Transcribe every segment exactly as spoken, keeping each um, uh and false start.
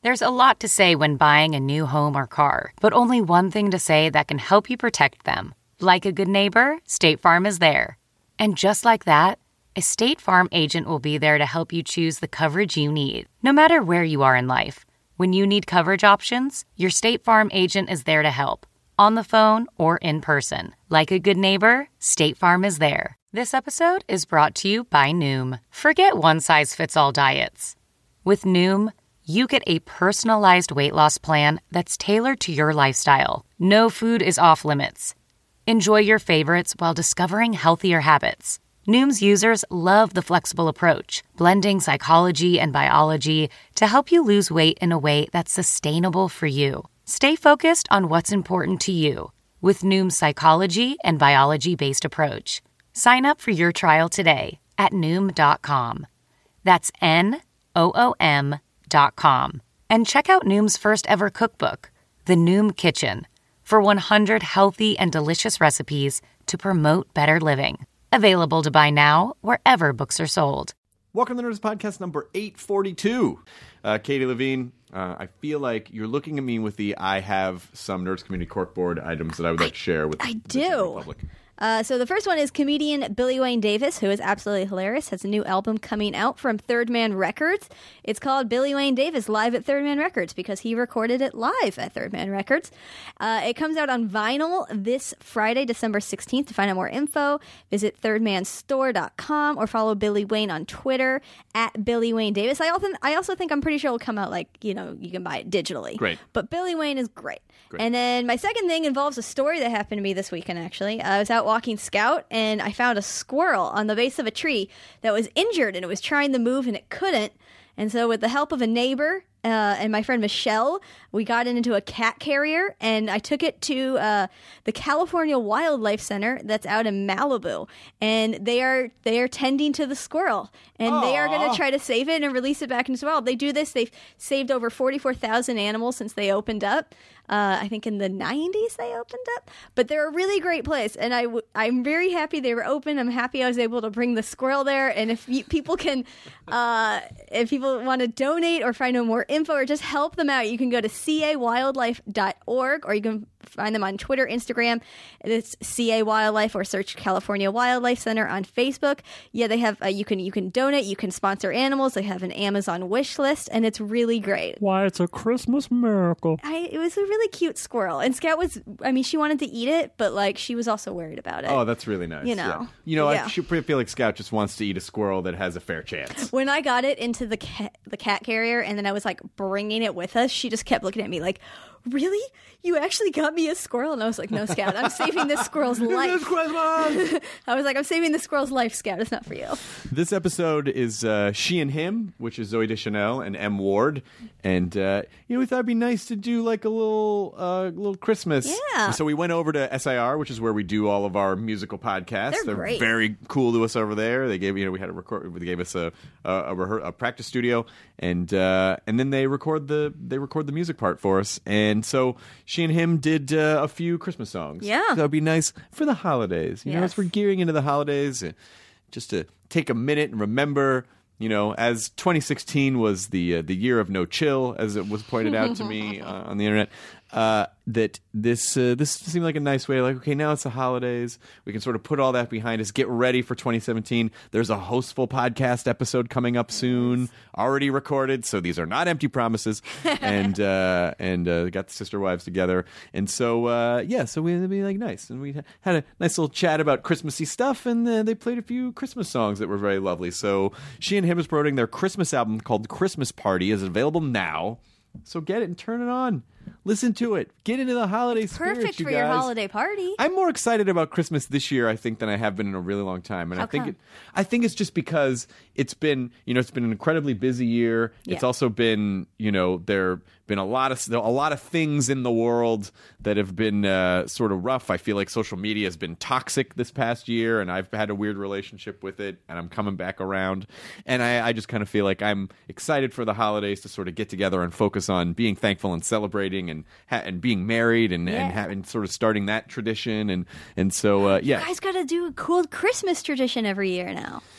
There's a lot to say when buying a new home or car, but only one thing to say that can help you protect them. Like a good neighbor, State Farm is there. And just like that, a State Farm agent will be there to help you choose the coverage you need, no matter where you are in life. When you need coverage options, your State Farm agent is there to help, on the phone or in person. Like a good neighbor, State Farm is there. This episode is brought to you by Noom. Forget one-size-fits-all diets. With Noom, you get a personalized weight loss plan that's tailored to your lifestyle. No food is off limits. Enjoy your favorites while discovering healthier habits. Noom's users love the flexible approach, blending psychology and biology to help you lose weight in a way that's sustainable for you. Stay focused on what's important to you with Noom's psychology and biology-based approach. Sign up for your trial today at Noom dot com. That's N O O M dot com. And check out Noom's first ever cookbook, The Noom Kitchen, for one hundred healthy and delicious recipes to promote better living. Available to buy now wherever books are sold. Welcome to the Nerds Podcast number eight forty-two. Uh, Katie Levine, uh, I feel like you're looking at me with the I have some Nerds Community Corkboard items that I would like to share with I the do. general public. Uh, so the first one is comedian Billy Wayne Davis, who is absolutely hilarious, has a new album coming out from Third Man Records. It's called Billy Wayne Davis Live at Third Man Records because he recorded it live at Third Man Records. Uh, it comes out on vinyl this Friday, December sixteenth. To find out more info, visit third man store dot com or follow Billy Wayne on Twitter at Billy Wayne Davis. I also, I also think I'm pretty sure it'll come out like, you know, you can buy it digitally. Great. But Billy Wayne is great. Great. And then my second thing involves a story that happened to me this weekend, actually. I was out walking Scout, and I found a squirrel on the base of a tree that was injured, and it was trying to move, and it couldn't. And so with the help of a neighbor uh, and my friend Michelle, we got it into a cat carrier, and I took it to uh, the California Wildlife Center that's out in Malibu, and they are they are tending to the squirrel, and Aww. they are going to try to save it and release it back into the wild. They do this. They've saved over forty-four thousand animals since they opened up. Uh, I think in the nineties they opened up, but they're a really great place, and I w- I'm very happy they were open. I'm happy I was able to bring the squirrel there, and if you, people can, uh, if people want to donate or find out more info or just help them out, you can go to c a wildlife dot org, or you can find them on Twitter, Instagram. It's C A Wildlife, or search California Wildlife Center on Facebook. Yeah, they have, uh, you can you can donate, you can sponsor animals. They have an Amazon wish list, and it's really great. Why, it's a Christmas miracle. I, it was a really cute squirrel, and Scout was, I mean, she wanted to eat it, but like she was also worried about it. Oh, that's really nice. You know. Yeah. You know, Yeah. I should feel like Scout just wants to eat a squirrel that has a fair chance. When I got it into the cat, the cat carrier, and then I was like bringing it with us, she just kept looking at me like, really? You actually got me a squirrel? And I was like, no, Scout, I'm saving this squirrel's life. It's Christmas! I was like, I'm saving this squirrel's life, Scout. It's not for you. This episode is uh, She and Him, which is Zoe Deschanel and M. Ward. And, uh, you know, we thought it'd be nice to do like a little uh, little Christmas. Yeah. So we went over to S I R, which is where we do all of our musical podcasts. They're great. very cool to us over there. They gave, you know, we had a record, they gave us a a, a, rehe- a practice studio, and uh, and then they record the they record the music part for us. And so She and Him did uh, a few Christmas songs. Yeah. That would be nice for the holidays. You know, Yes. as we're gearing into the holidays, uh, just to take a minute and remember, you know, as twenty sixteen was the uh, the year of no chill, as it was pointed out to me uh, on the internet, uh, that this uh, this seemed like a nice way. Like, okay, now it's the holidays. We can sort of put all that behind us, get ready for twenty seventeen. There's a Hostful podcast episode coming up soon, already recorded. So these are not empty promises. and uh, and uh, got the sister wives together, and so uh, yeah, so we it'd be like nice, and we had a nice little chat about Christmassy stuff, and uh, they played a few Christmas songs that were very lovely. So She and Him is promoting their Christmas album called Christmas Party. Is available now. So get it and turn it on. Listen to it. Get into the holiday spirit, Perfect you for your guys. holiday party. I'm more excited about Christmas this year, I think, than I have been in a really long time. And How I think come? it, I think it's just because it's been, you know, it's been an incredibly busy year. It's Yeah. also been, you know, there been a lot of a lot of things in the world that have been uh, sort of rough. I feel like social media has been toxic this past year, and I've had a weird relationship with it, and I'm coming back around. And I, I just kind of feel like I'm excited for the holidays to sort of get together and focus on being thankful and celebrating and ha- and being married and and, Yeah. ha- and sort of starting that tradition. And and so uh, yeah. You guys got to do a cool Christmas tradition every year now.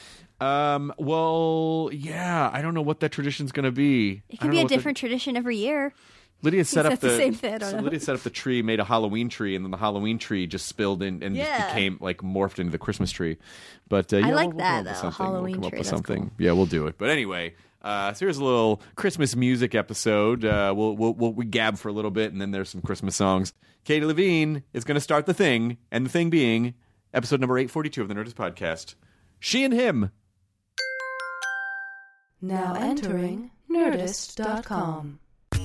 Um. Well, yeah. I don't know what that tradition's going to be. It I could don't be know a what the- different tradition every year. Lydia set up that's the the, same thing, I don't so know. Lydia set up the tree, made a Halloween tree, and then the Halloween tree just spilled in and just Yeah. became like morphed into the Christmas tree. But uh, yeah, like we'll, we'll that, come up with though, something. Halloween we'll come up tree, with that's something. cool. Yeah, we'll do it. But anyway, uh, so here's a little Christmas music episode. Uh, we'll, we'll we'll we gab for a little bit, and then there's some Christmas songs. Katie Levine is going to start the thing, and the thing being episode number eight forty-two of the Nerdist Podcast. She and him. Now entering Nerdist dot com.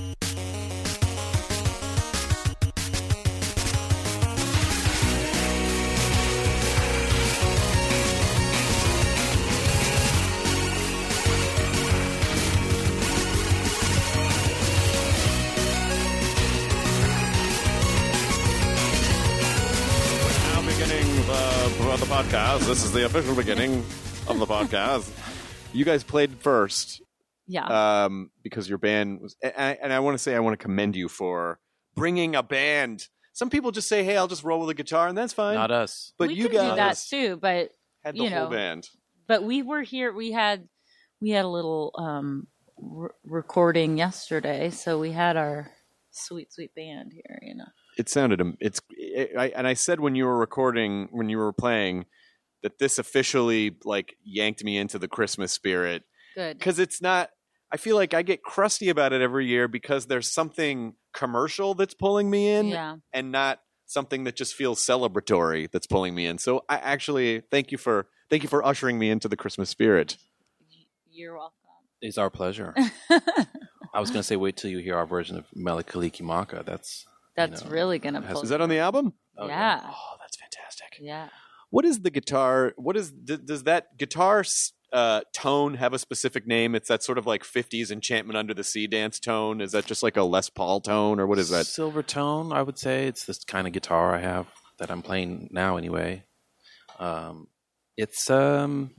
Now beginning the, the podcast. This is the official beginning of the podcast. You guys played first. Yeah. Um, because your band was, and I, and I want to say I want to commend you for bringing a band. Some people just say, "Hey, I'll just roll with a guitar," and that's fine. Not us. But we you can guys do that too, but had the you whole know. band. but we were here. We had we had a little um, re- recording yesterday, so we had our sweet sweet band here. You know. It sounded. am- It's. It, I, and I said when you were recording, when you were playing, that this officially like yanked me into the Christmas spirit. Good. Because it's not. I feel like I get crusty about it every year because there's something commercial that's pulling me in, Yeah. and not something that just feels celebratory that's pulling me in. So I actually thank you for thank you for ushering me into the Christmas spirit. You're welcome. It's our pleasure. I was going to say, wait till you hear our version of Melikaliki Maka. That's That's know, really gonna has- pull. Is that on the album? oh, Yeah. Oh, that's fantastic. Yeah. What is the guitar? What is d- does that guitar uh, tone have a specific name? It's that sort of like fifties Enchantment Under the Sea dance tone. Is that just like a Les Paul tone, or what is that? Silver tone, I would say. It's this kind of guitar I have that I'm playing now anyway. Um, it's um,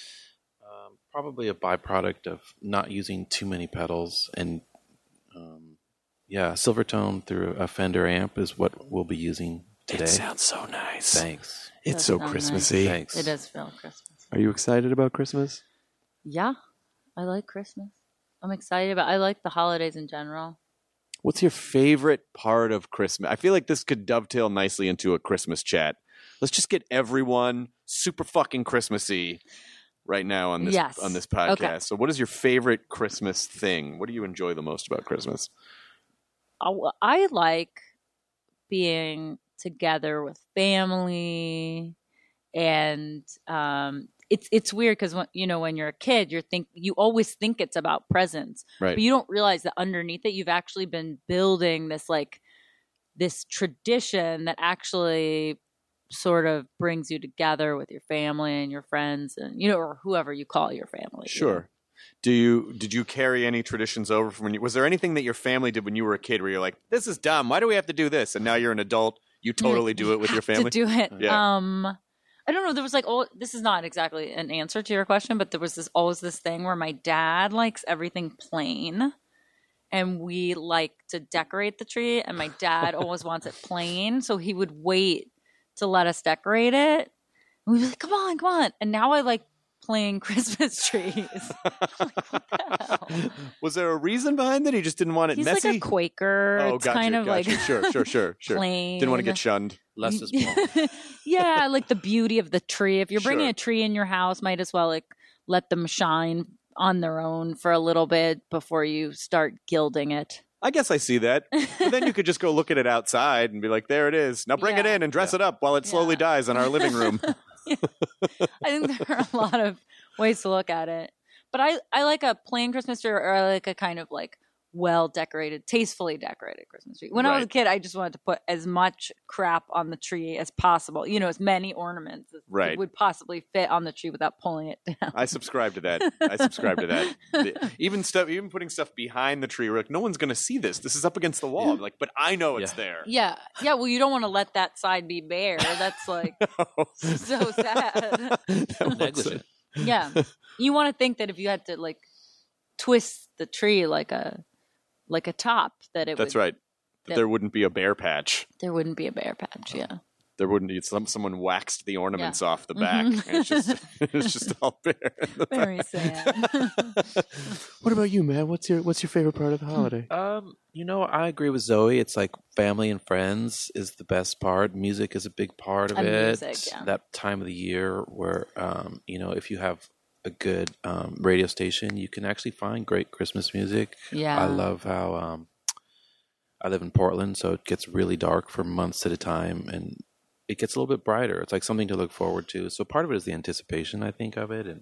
um, probably a byproduct of not using too many pedals. And um, yeah, silver tone through a Fender amp is what we'll be using today. It sounds so nice. Thanks. It's Does so sound Christmassy. Thanks. It does feel Christmas. Are you excited about Christmas? Yeah. I like Christmas. I'm excited about. I like the holidays in general. What's your favorite part of Christmas? I feel like this could dovetail nicely into a Christmas chat. Let's just get everyone super fucking Christmassy right now on this Yes. on this podcast. Okay. So what is your favorite Christmas thing? What do you enjoy the most about Christmas? I, I like being together with family, and um, it's it's weird because when you know when you're a kid, you think you always think it's about presents, Right. but you don't realize that underneath it, you've actually been building this like this tradition that actually sort of brings you together with your family and your friends, and you know, or whoever you call your family. you know? Sure. Do you did you carry any traditions over from when you was there anything that your family did when you were a kid where you're like, this is dumb, why do we have to do this? And now you're an adult, you totally do it with your have family? to do it. Yeah. Um, I don't know. There was like, oh, this is not exactly an answer to your question, but there was this always this thing where my dad likes everything plain, and we like to decorate the tree, and my dad always wants it plain, so he would wait to let us decorate it. And we'd be like, come on, come on. And now I like playing Christmas trees. Like, what the hell? Was there a reason behind that? He just didn't want it He's messy? like a Quaker. Oh, it's gotcha, kind of gotcha. like sure, sure, sure, sure. plain. Didn't want to get shunned. Less is more. Yeah, like the beauty of the tree. If you're bringing Sure. a tree in your house, might as well like let them shine on their own for a little bit before you start gilding it. I guess I see that. But then you could just go look at it outside and be like, there it is. Now bring it Yeah. in and dress it up while it slowly Yeah. dies in our living room. I think there are a lot of ways to look at it. But I, I like a plain Christmas tree, or I like a kind of like well decorated, tastefully decorated Christmas tree. When I was a Right. kid, I just wanted to put as much crap on the tree as possible. You know, as many ornaments as Right. would possibly fit on the tree without pulling it down. I subscribe to that. I subscribe to that. The- even stuff, even putting stuff behind the tree, we're like, no one's going to see this. This is up against the wall. I'm like, but I know it's Yeah. there. Yeah. Yeah. Well, you don't want to let that side be bare. That's like so sad. Negligent. Yeah. You want to think that if you had to like twist the tree like a like a top, that it That's would, right. That that- there wouldn't be a bear patch. there wouldn't be a bare patch. Yeah. there wouldn't be some someone waxed the ornaments off the back. Mhm. And it's just it's just all bare. Very sad. What about you, man? What's your what's your favorite part of the holiday? Um, you know, I agree with Zoe. It's like family and friends is the best part. Music is a big part of And it. music, yeah. That time of the year where, um, you know, if you have a good um, radio station, you can actually find great Christmas music. Yeah. I love how um, I live in Portland, so it gets really dark for months at a time, and it gets a little bit brighter. It's like something to look forward to. So part of it is the anticipation, I think, of it, and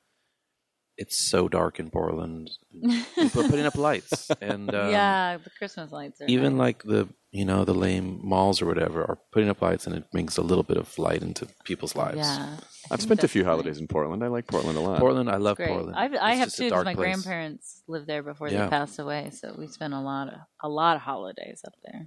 it's so dark in Portland. People are putting up lights, and um, yeah, the Christmas lights are even nice. like the you know the lame malls or whatever are putting up lights, and it brings a little bit of light into people's lives. Yeah. I've spent a few Definitely. holidays in Portland. I like Portland a lot. Portland, I love Great. Portland. I've, I It's have just too a because dark my place. grandparents lived there before Yeah. they passed away, so we spent a lot of a lot of holidays up there.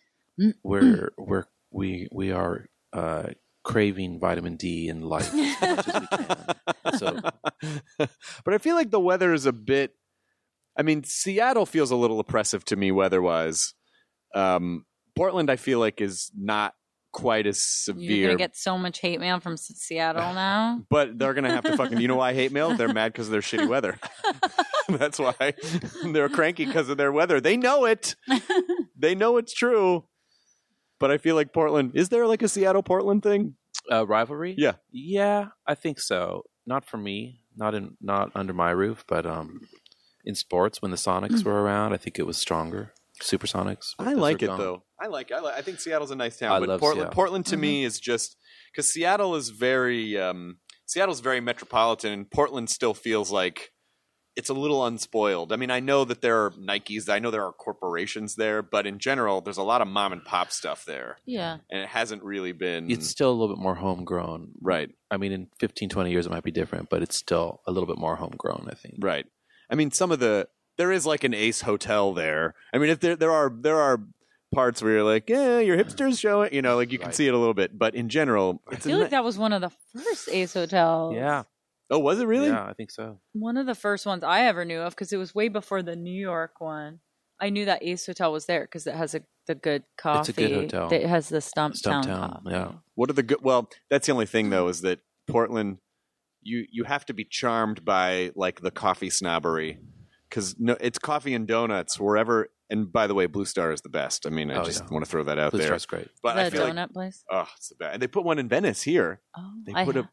We're we're we we are uh, craving vitamin D and light as much as we can. So But I feel like the weather is a bit. I mean, Seattle feels a little oppressive to me weather-wise. Um, Portland, I feel like, is not quite as You're severe. gonna get so much hate mail from S- Seattle now. But they're gonna have to fucking. You know why I hate mail? They're mad because of their shitty weather. That's why they're cranky because of their weather. They know it. They know it's true. But I feel like Portland. Is there like a Seattle Portland thing? uh, rivalry, Yeah. yeah, I think so. Not for me, not in not under my roof, but um, in sports when the Sonics were around, I think it was stronger. Supersonics. but I those like are it gone. though. I like. I like. I think Seattle's a nice town. I but love Portland. Seattle. Portland to me is just because Seattle is very. Um, Seattle's very metropolitan, and Portland still feels like it's a little unspoiled. I mean, I know that there are Nikes. I know there are corporations there, but in general, there's a lot of mom and pop stuff there, Yeah. and it hasn't really been. It's still a little bit more homegrown. right. I mean, in fifteen, twenty years, it might be different, but it's still a little bit more homegrown, I think. Right. I mean, some of the there is like an Ace Hotel there. I mean, if there there are there are parts where you're like, yeah, your hipsters show it. You know, like you can Right. see it a little bit, but in general, I it's a feel ni- like that was one of the first Ace hotels. Yeah. Oh, was it really? Yeah, I think so. One of the first ones I ever knew of because it was way before the New York one. I knew that Ace Hotel was there because it has a the good coffee. It's a good hotel. It has the Stumptown Stumptown, coffee. yeah. What are the good? Well, that's the only thing though is that Portland, you you have to be charmed by like the coffee snobbery because no, it's coffee and donuts wherever. And by the way, Blue Star is the best. I mean, I Oh, just yeah. want to throw that out Blue there. Star's great. But Is I that a feel donut like place? oh, it's the best. And they put one in Venice here. Oh, They I put a. have-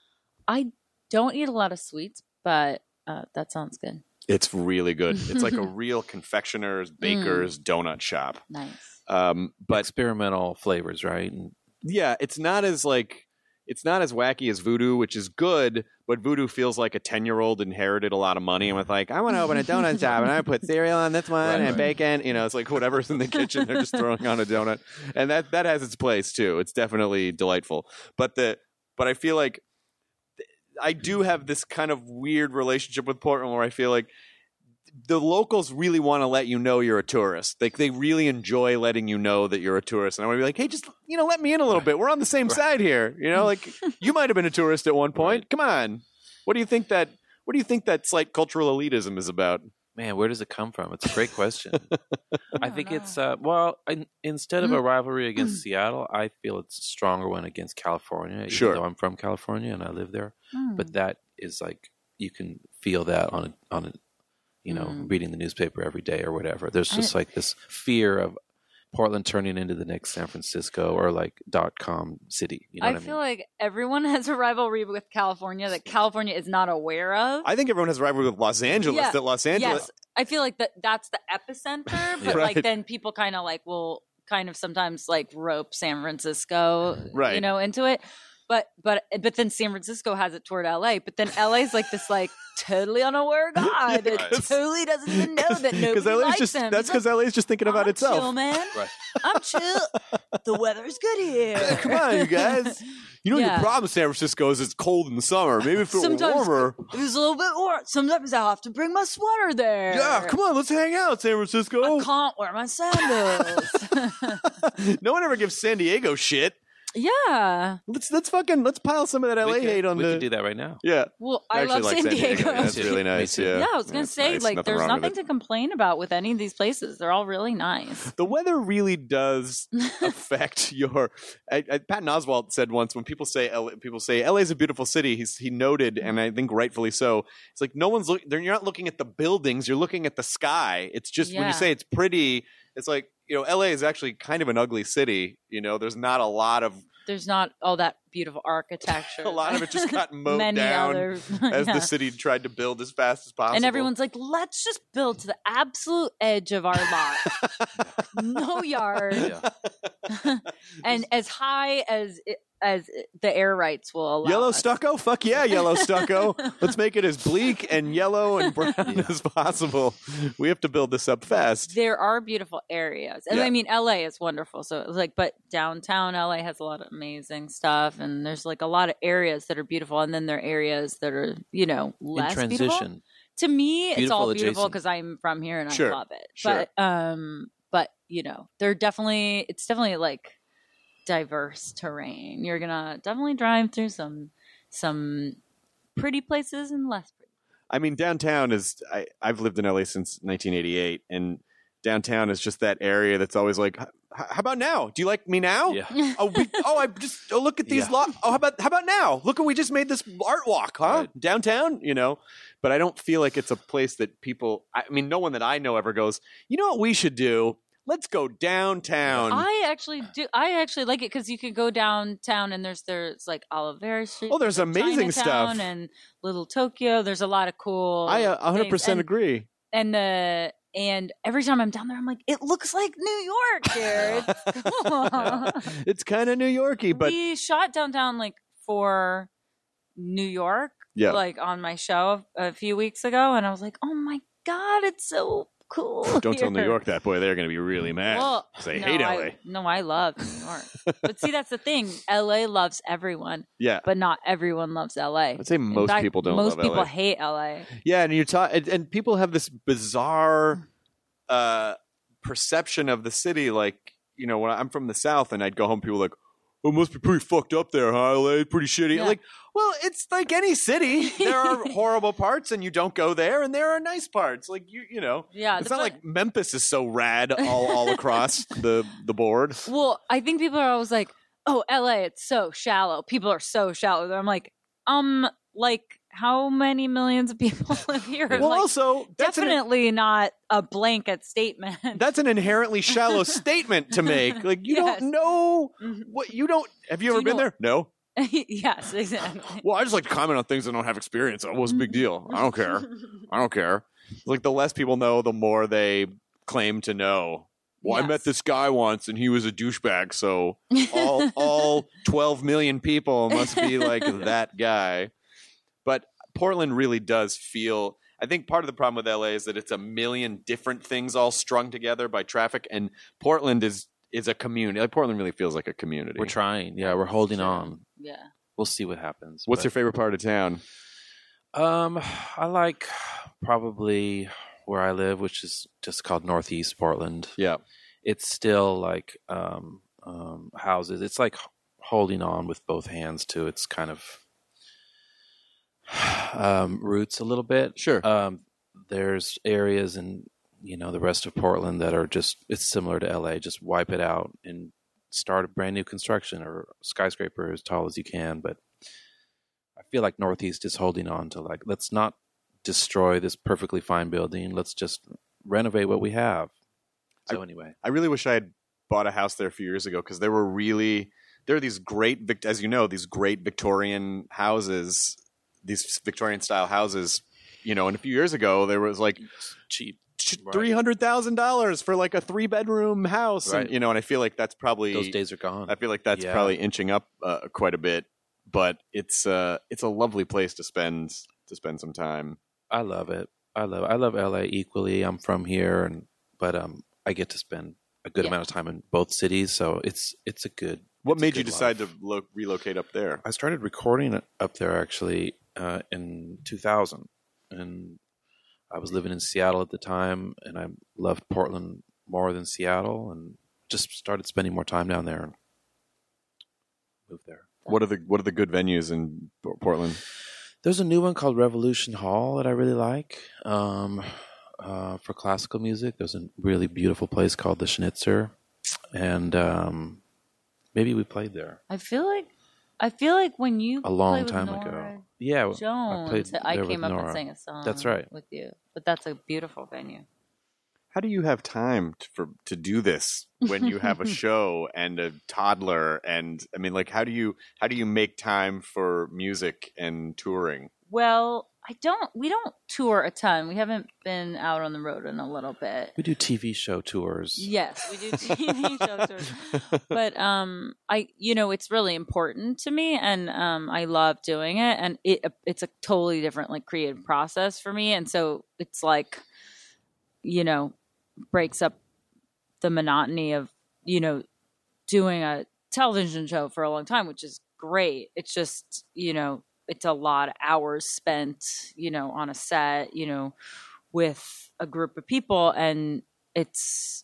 I don't eat a lot of sweets, but uh, that sounds good. It's really good. It's like a real confectioner's, baker's donut shop. Nice. Um, but Experimental flavors, right? And yeah, it's not as like it's not as wacky as Voodoo, which is good. But Voodoo feels like a ten-year-old inherited a lot of money and was like, I want to open a donut shop and I put cereal on this one Right, and right. bacon. You know, it's like whatever's in the kitchen, they're just throwing on a donut, and that that has its place too. It's definitely delightful. But the but I feel like I do have this kind of weird relationship with Portland where I feel like the locals really want to let you know you're a tourist. Like they really enjoy letting you know that you're a tourist. And I want to be like, hey, just you know, let me in a little bit. We're on the same side here. You know, like you might have been a tourist at one point. Right. Come on. What do you think that? What do you think that slight cultural elitism is about? man, where does it come from? It's a great question. I think know. it's uh, well, I, instead of a rivalry against Seattle, I feel it's a stronger one against California. Even Sure. though I'm from California and I live there, Hmm. but that is like you can feel that on a, on a, you know, Mm. reading the newspaper every day or whatever. There's I- just like this fear of Portland turning into the next San Francisco or like dot com city. You know I what I feel mean? like everyone has a rivalry with California that California is not aware of. I think everyone has a rivalry with Los Angeles. Yeah. That Los Angeles. Yes, I feel like that that's the epicenter, but Right. like then people kind of like will kind of sometimes like rope San Francisco, Right. you know, into it. But but but then San Francisco has it toward L A. But then L A's like this like totally unaware guy that Yes. totally doesn't even know that nobody L A's likes just him. that's He's because like, L A's just thinking about I'm itself. chill, man. Right. I'm chill. The weather's good here. Come on, you guys. You know Yeah. your problem with San Francisco is it's cold in the summer. Maybe if it were Sometimes warmer. It was a little bit warm. Sometimes I have to bring my sweater there. Yeah, come on, let's hang out, San Francisco. I can't wear my sandals. No one ever gives San Diego shit. Yeah. Let's let's fucking let's pile some of that L A we could, hate on we the. could do that right now. Yeah. Well, I I, actually love like San Diego. That's really nice. Me too. Yeah. Yeah, I was gonna That's say, nice. like, Nothing there's wrong with nothing it. to complain about with any of these places. They're all really nice. The weather really does affect your. I, I, Patton Oswalt said once when people say L A, people say L A is a beautiful city. He's he noted, and I think rightfully so. It's like no one's looking. You're not looking at the buildings. You're looking at the sky. It's just when Yeah. you say it's pretty. It's like you know, L A is actually kind of an ugly city. You know, there's not a lot of. There's not all that beautiful architecture. A lot of it just got mowed Many down other, as yeah. the city tried to build as fast as possible. And everyone's like, let's just build to the absolute edge of our lot. No yard. Yeah. And as high as it, as it- the air rights will allow. Yellow us. stucco? Fuck yeah, yellow stucco. Let's make it as bleak and yellow and brown Yeah. as possible. We have to build this up fast. There are beautiful areas. And Yeah. I mean, L A is wonderful. So it's like, but downtown L A has a lot of amazing stuff. And there's like a lot of areas that are beautiful. And then there are areas that are, you know, less In beautiful. transition. To me, it's Beautiful all beautiful adjacent. because I'm from here and Sure. I love it. Sure. But, um, but you know, they're definitely, it's definitely like diverse terrain. You're going to definitely drive through some, some pretty places and less pretty. I mean, downtown is. I, I've lived in L A since nineteen eighty-eight, and downtown is just that area that's always like, "H- how about now? Do you like me now? Yeah. Oh, we, oh, I just oh look at these Yeah. lot. Oh, how about how about now? Look, what we just made this art walk, huh? Right. Downtown, you know. But I don't feel like it's a place that people. I mean, no one that I know ever goes. You know what we should do? Let's go downtown. I actually do. I actually like it because you can go downtown and there's there's like Olivera Street. Oh, there's amazing Chinatown stuff. and Little Tokyo. There's a lot of cool. I uh, one hundred percent things. agree. And, and the and every time I'm down there, I'm like, it looks like New York here. It's cool. It's kind of New Yorky, but we shot downtown like for New York, yeah. like on my show a few weeks ago, and I was like, oh my god, it's so cool. Don't tell New here. York that, boy. They're going to be really mad. Well, Say, no, hate I, L A. No, I love New York. But see, that's the thing. L A loves everyone, Yeah. but not everyone loves L A. I'd say In most fact, people don't Most love people L A. hate L A. Yeah, and you're ta- and, and people have this bizarre uh, perception of the city. Like, you know, when I'm from the South and I'd go home, people are like, oh, it must be pretty fucked up there, huh? L A, pretty shitty. Yeah. Like, well, it's like any city. There are horrible parts, and you don't go there, and there are nice parts. Like you, you know, Yeah, it's the not fu- like Memphis is so rad all all across the the board. Well, I think people are always like, "Oh, L A, it's so shallow. People are so shallow." I'm like, um, like how many millions of people live here? Well, like, also that's an, definitely not a blanket statement. that's an inherently shallow statement to make. Like you Yes. don't know Mhm. what you don't. Have you Do ever you been know- there? No. Yes, exactly. Well, I just like to comment on things I don't have experience on. What's the big deal? I don't care. I don't care. Like the less people know, the more they claim to know. Well, I Yes. met this guy once and he was a douchebag, so all all twelve million people must be like that guy. But Portland really does feel I think part of the problem with L A is that it's a million different things all strung together by traffic, and Portland is is a community. Like Portland really feels like a community. We're trying. Yeah, we're holding Sure. on. Yeah. We'll see what happens. What's but- your favorite part of town? Um, I like probably where I live, which is just called Northeast Portland. Yeah. It's still like um, um, houses. It's like holding on with both hands to its kind of um, roots a little bit. Sure. Um, there's areas in you know the rest of Portland that are just it's similar to L A. Just wipe it out and start a brand new construction or skyscraper as tall as you can. But I feel like Northeast is holding on to like let's not destroy this perfectly fine building. Let's just renovate what we have. So anyway, I really wish I had bought a house there a few years ago because there were really there are these great, Vic- as you know, these great Victorian houses, these Victorian style houses. You know, and a few years ago there was like cheap. Right. three hundred thousand dollars for like a three bedroom house, Right. and you know, and I feel like that's probably Those days are gone. I feel like that's Yeah. probably inching up uh, quite a bit. But it's uh, it's a lovely place to spend to spend some time. I love it. I love I love L A equally. I'm from here, and but um, I get to spend a good Yeah. amount of time in both cities, so it's it's a good. What it's a made you good decide life. to lo- relocate up there? I started recording up there actually uh, in two thousand, and I was living in Seattle at the time, and I loved Portland more than Seattle, and just started spending more time down there. move there. What are the What are the good venues in P- Portland? There's a new one called Revolution Hall that I really like. Um, uh, for classical music, there's a really beautiful place called the Schnitzer, and um, maybe we played there I feel like I feel like when you a long play with time Nora ago. Yeah, Jones, I played I there came with up Nora. and sang a song. That's right. With you, but that's a beautiful venue. How do you have time to, for to do this when you have a show and a toddler? And I mean, like, how do you how do you make time for music and touring? Well, I don't. We don't tour a ton. We haven't been out on the road in a little bit. We do T V show tours. Yes, we do T V show tours. But um, I, you know, it's really important to me, and um, I love doing it, and it it's a totally different like creative process for me, and so it's like, you know, breaks up the monotony of, you know, doing a television show for a long time, which is great. It's just, you know, it's a lot of hours spent, you know, on a set, you know, with a group of people. And it's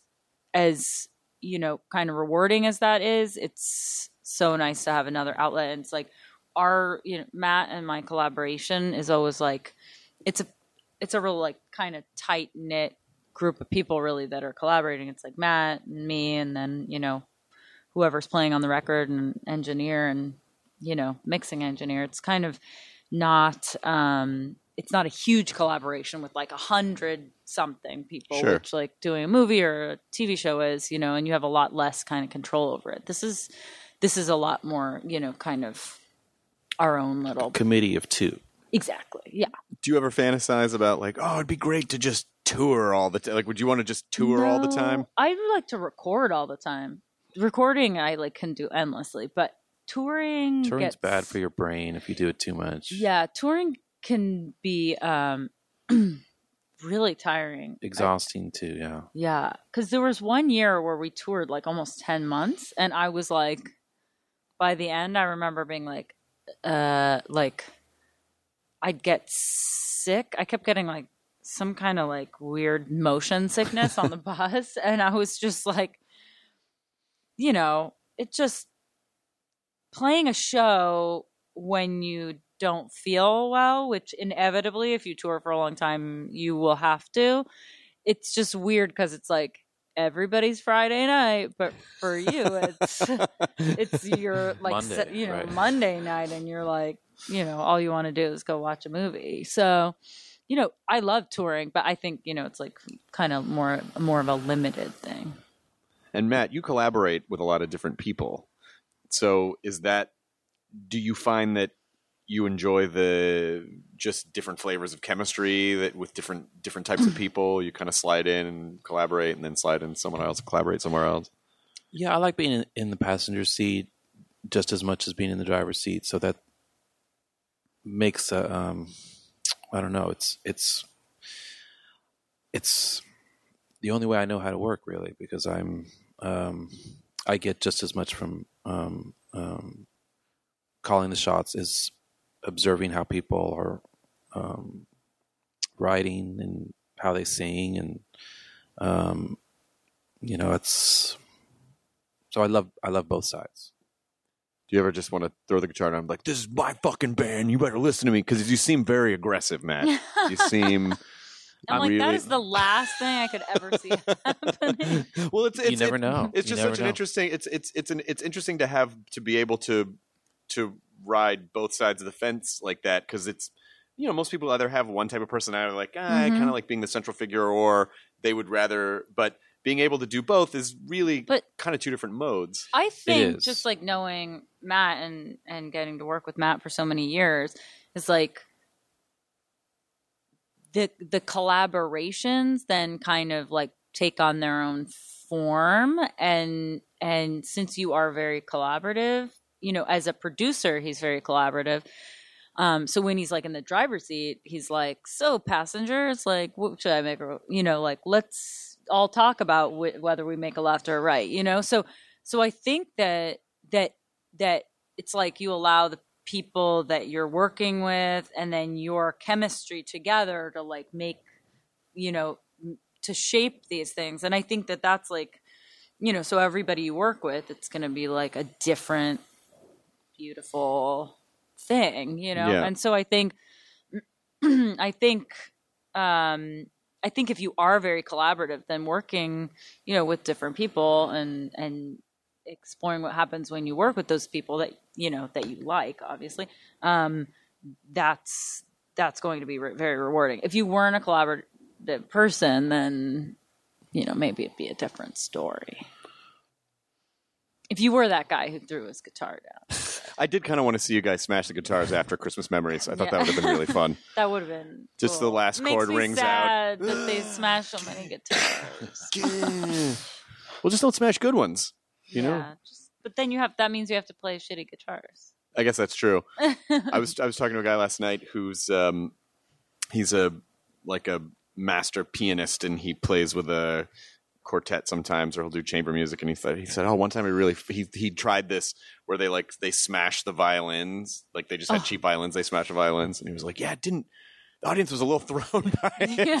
as, you know, kind of rewarding as that is, it's so nice to have another outlet. And it's like our, you know, Matt and my collaboration is always like, it's a, it's a real like kind of tight knit group of people really that are collaborating. It's like Matt and me, and then, you know, whoever's playing on the record and engineer and, you know, mixing engineer. It's kind of not, um, it's not a huge collaboration with like a hundred something people, Sure. which like doing a movie or a T V show is, you know, and you have a lot less kind of control over it. This is, this is a lot more, you know, kind of our own little Committee of two. Exactly. Yeah. Do you ever fantasize about like, oh, it'd be great to just tour all the time? Like, would you want to just tour all the No, time? I would like to record all the time. Recording, I like can do endlessly, but touring Touring's gets, bad for your brain if you do it too much. Yeah, touring can be um, really tiring. Exhausting too, yeah. I- yeah, because there was one year where we toured like almost ten months, and I was like, by the end, I remember being like, uh, like I'd get sick. I kept getting like some kind of like weird motion sickness on the bus, and I was just like, you know, it just playing a show when you don't feel well, which inevitably, if you tour for a long time, you will have to. It's just weird because it's like everybody's Friday night, but for you, it's it's your like Monday, se- you know right. Monday night, and you're like, you know, all you want to do is go watch a movie. So, you know, I love touring, but I think, you know, it's like kind of more more of a limited thing. And Matt, you collaborate with a lot of different people. So is that, do you find that you enjoy the just different flavors of chemistry that with different different types of people, you kind of slide in and collaborate and then slide in someone else and collaborate somewhere else? Yeah, I like being in, in the passenger seat just as much as being in the driver's seat. So that makes a, um, I don't know, it's, it's, it's the only way I know how to work really, because I'm, um, I get just as much from, um, um, calling the shots as observing how people are, um, writing and how they sing. And, um, you know, it's, so I love, I love both sides. Do you ever just want to throw the guitar down and be like, this is my fucking band, you better listen to me? Because you seem very aggressive, Matt. You seem... I'm like, really... that is the last thing I could ever see happening. Well, it's, it's You never it- know. It's You just never such an know. interesting. It's it's it's an it's interesting to have to be able to to ride both sides of the fence like that, because it's, you know, most people either have one type of personality, like ah, I Mhm. kind of like being the central figure, or they would rather. But being able to do both is really But- kind of two different modes. I think is. just like knowing Matt and and getting to work with Matt for so many years is like the the collaborations then kind of like take on their own form, and and since you are very collaborative, you know, as a producer, he's very collaborative. Um, so when he's like in the driver's seat, he's like, so passengers, like, what should I make? A, you know, like, let's all talk about wh- whether we make a left or a right, you know? So, so I think that, that, that it's like you allow the people that you're working with and then your chemistry together to like make, you know, m- to shape these things. And I think that that's like, you know, so everybody you work with, it's going to be like a different beautiful thing, you know? Yeah. And so I think, I think, um, I think if you are very collaborative, then working, you know, with different people and, and exploring what happens when you work with those people that, you know, that you like, obviously, um, that's, that's going to be re- very rewarding. If you weren't a collaborative person, then, you know, maybe it'd be a different story. If you were that guy who threw his guitar down. I did kind of want to see you guys smash the guitars after Christmas Memories. I thought Yeah. that would have been really fun. That would have been Just cool. the last Makes chord me rings sad that they smashed so many guitars. Well, just don't smash good ones. You yeah, know? just, but then you have that means you have to play shitty guitars. I guess that's true. I was I was talking to a guy last night who's um, he's a like a master pianist, and he plays with a quartet sometimes, or he'll do chamber music. And he said he said, oh, one time he really he he tried this where they like they smashed the violins, like they just had Oh. cheap violins, they smashed the violins, and he was like, yeah, it didn't. The audience was a little thrown by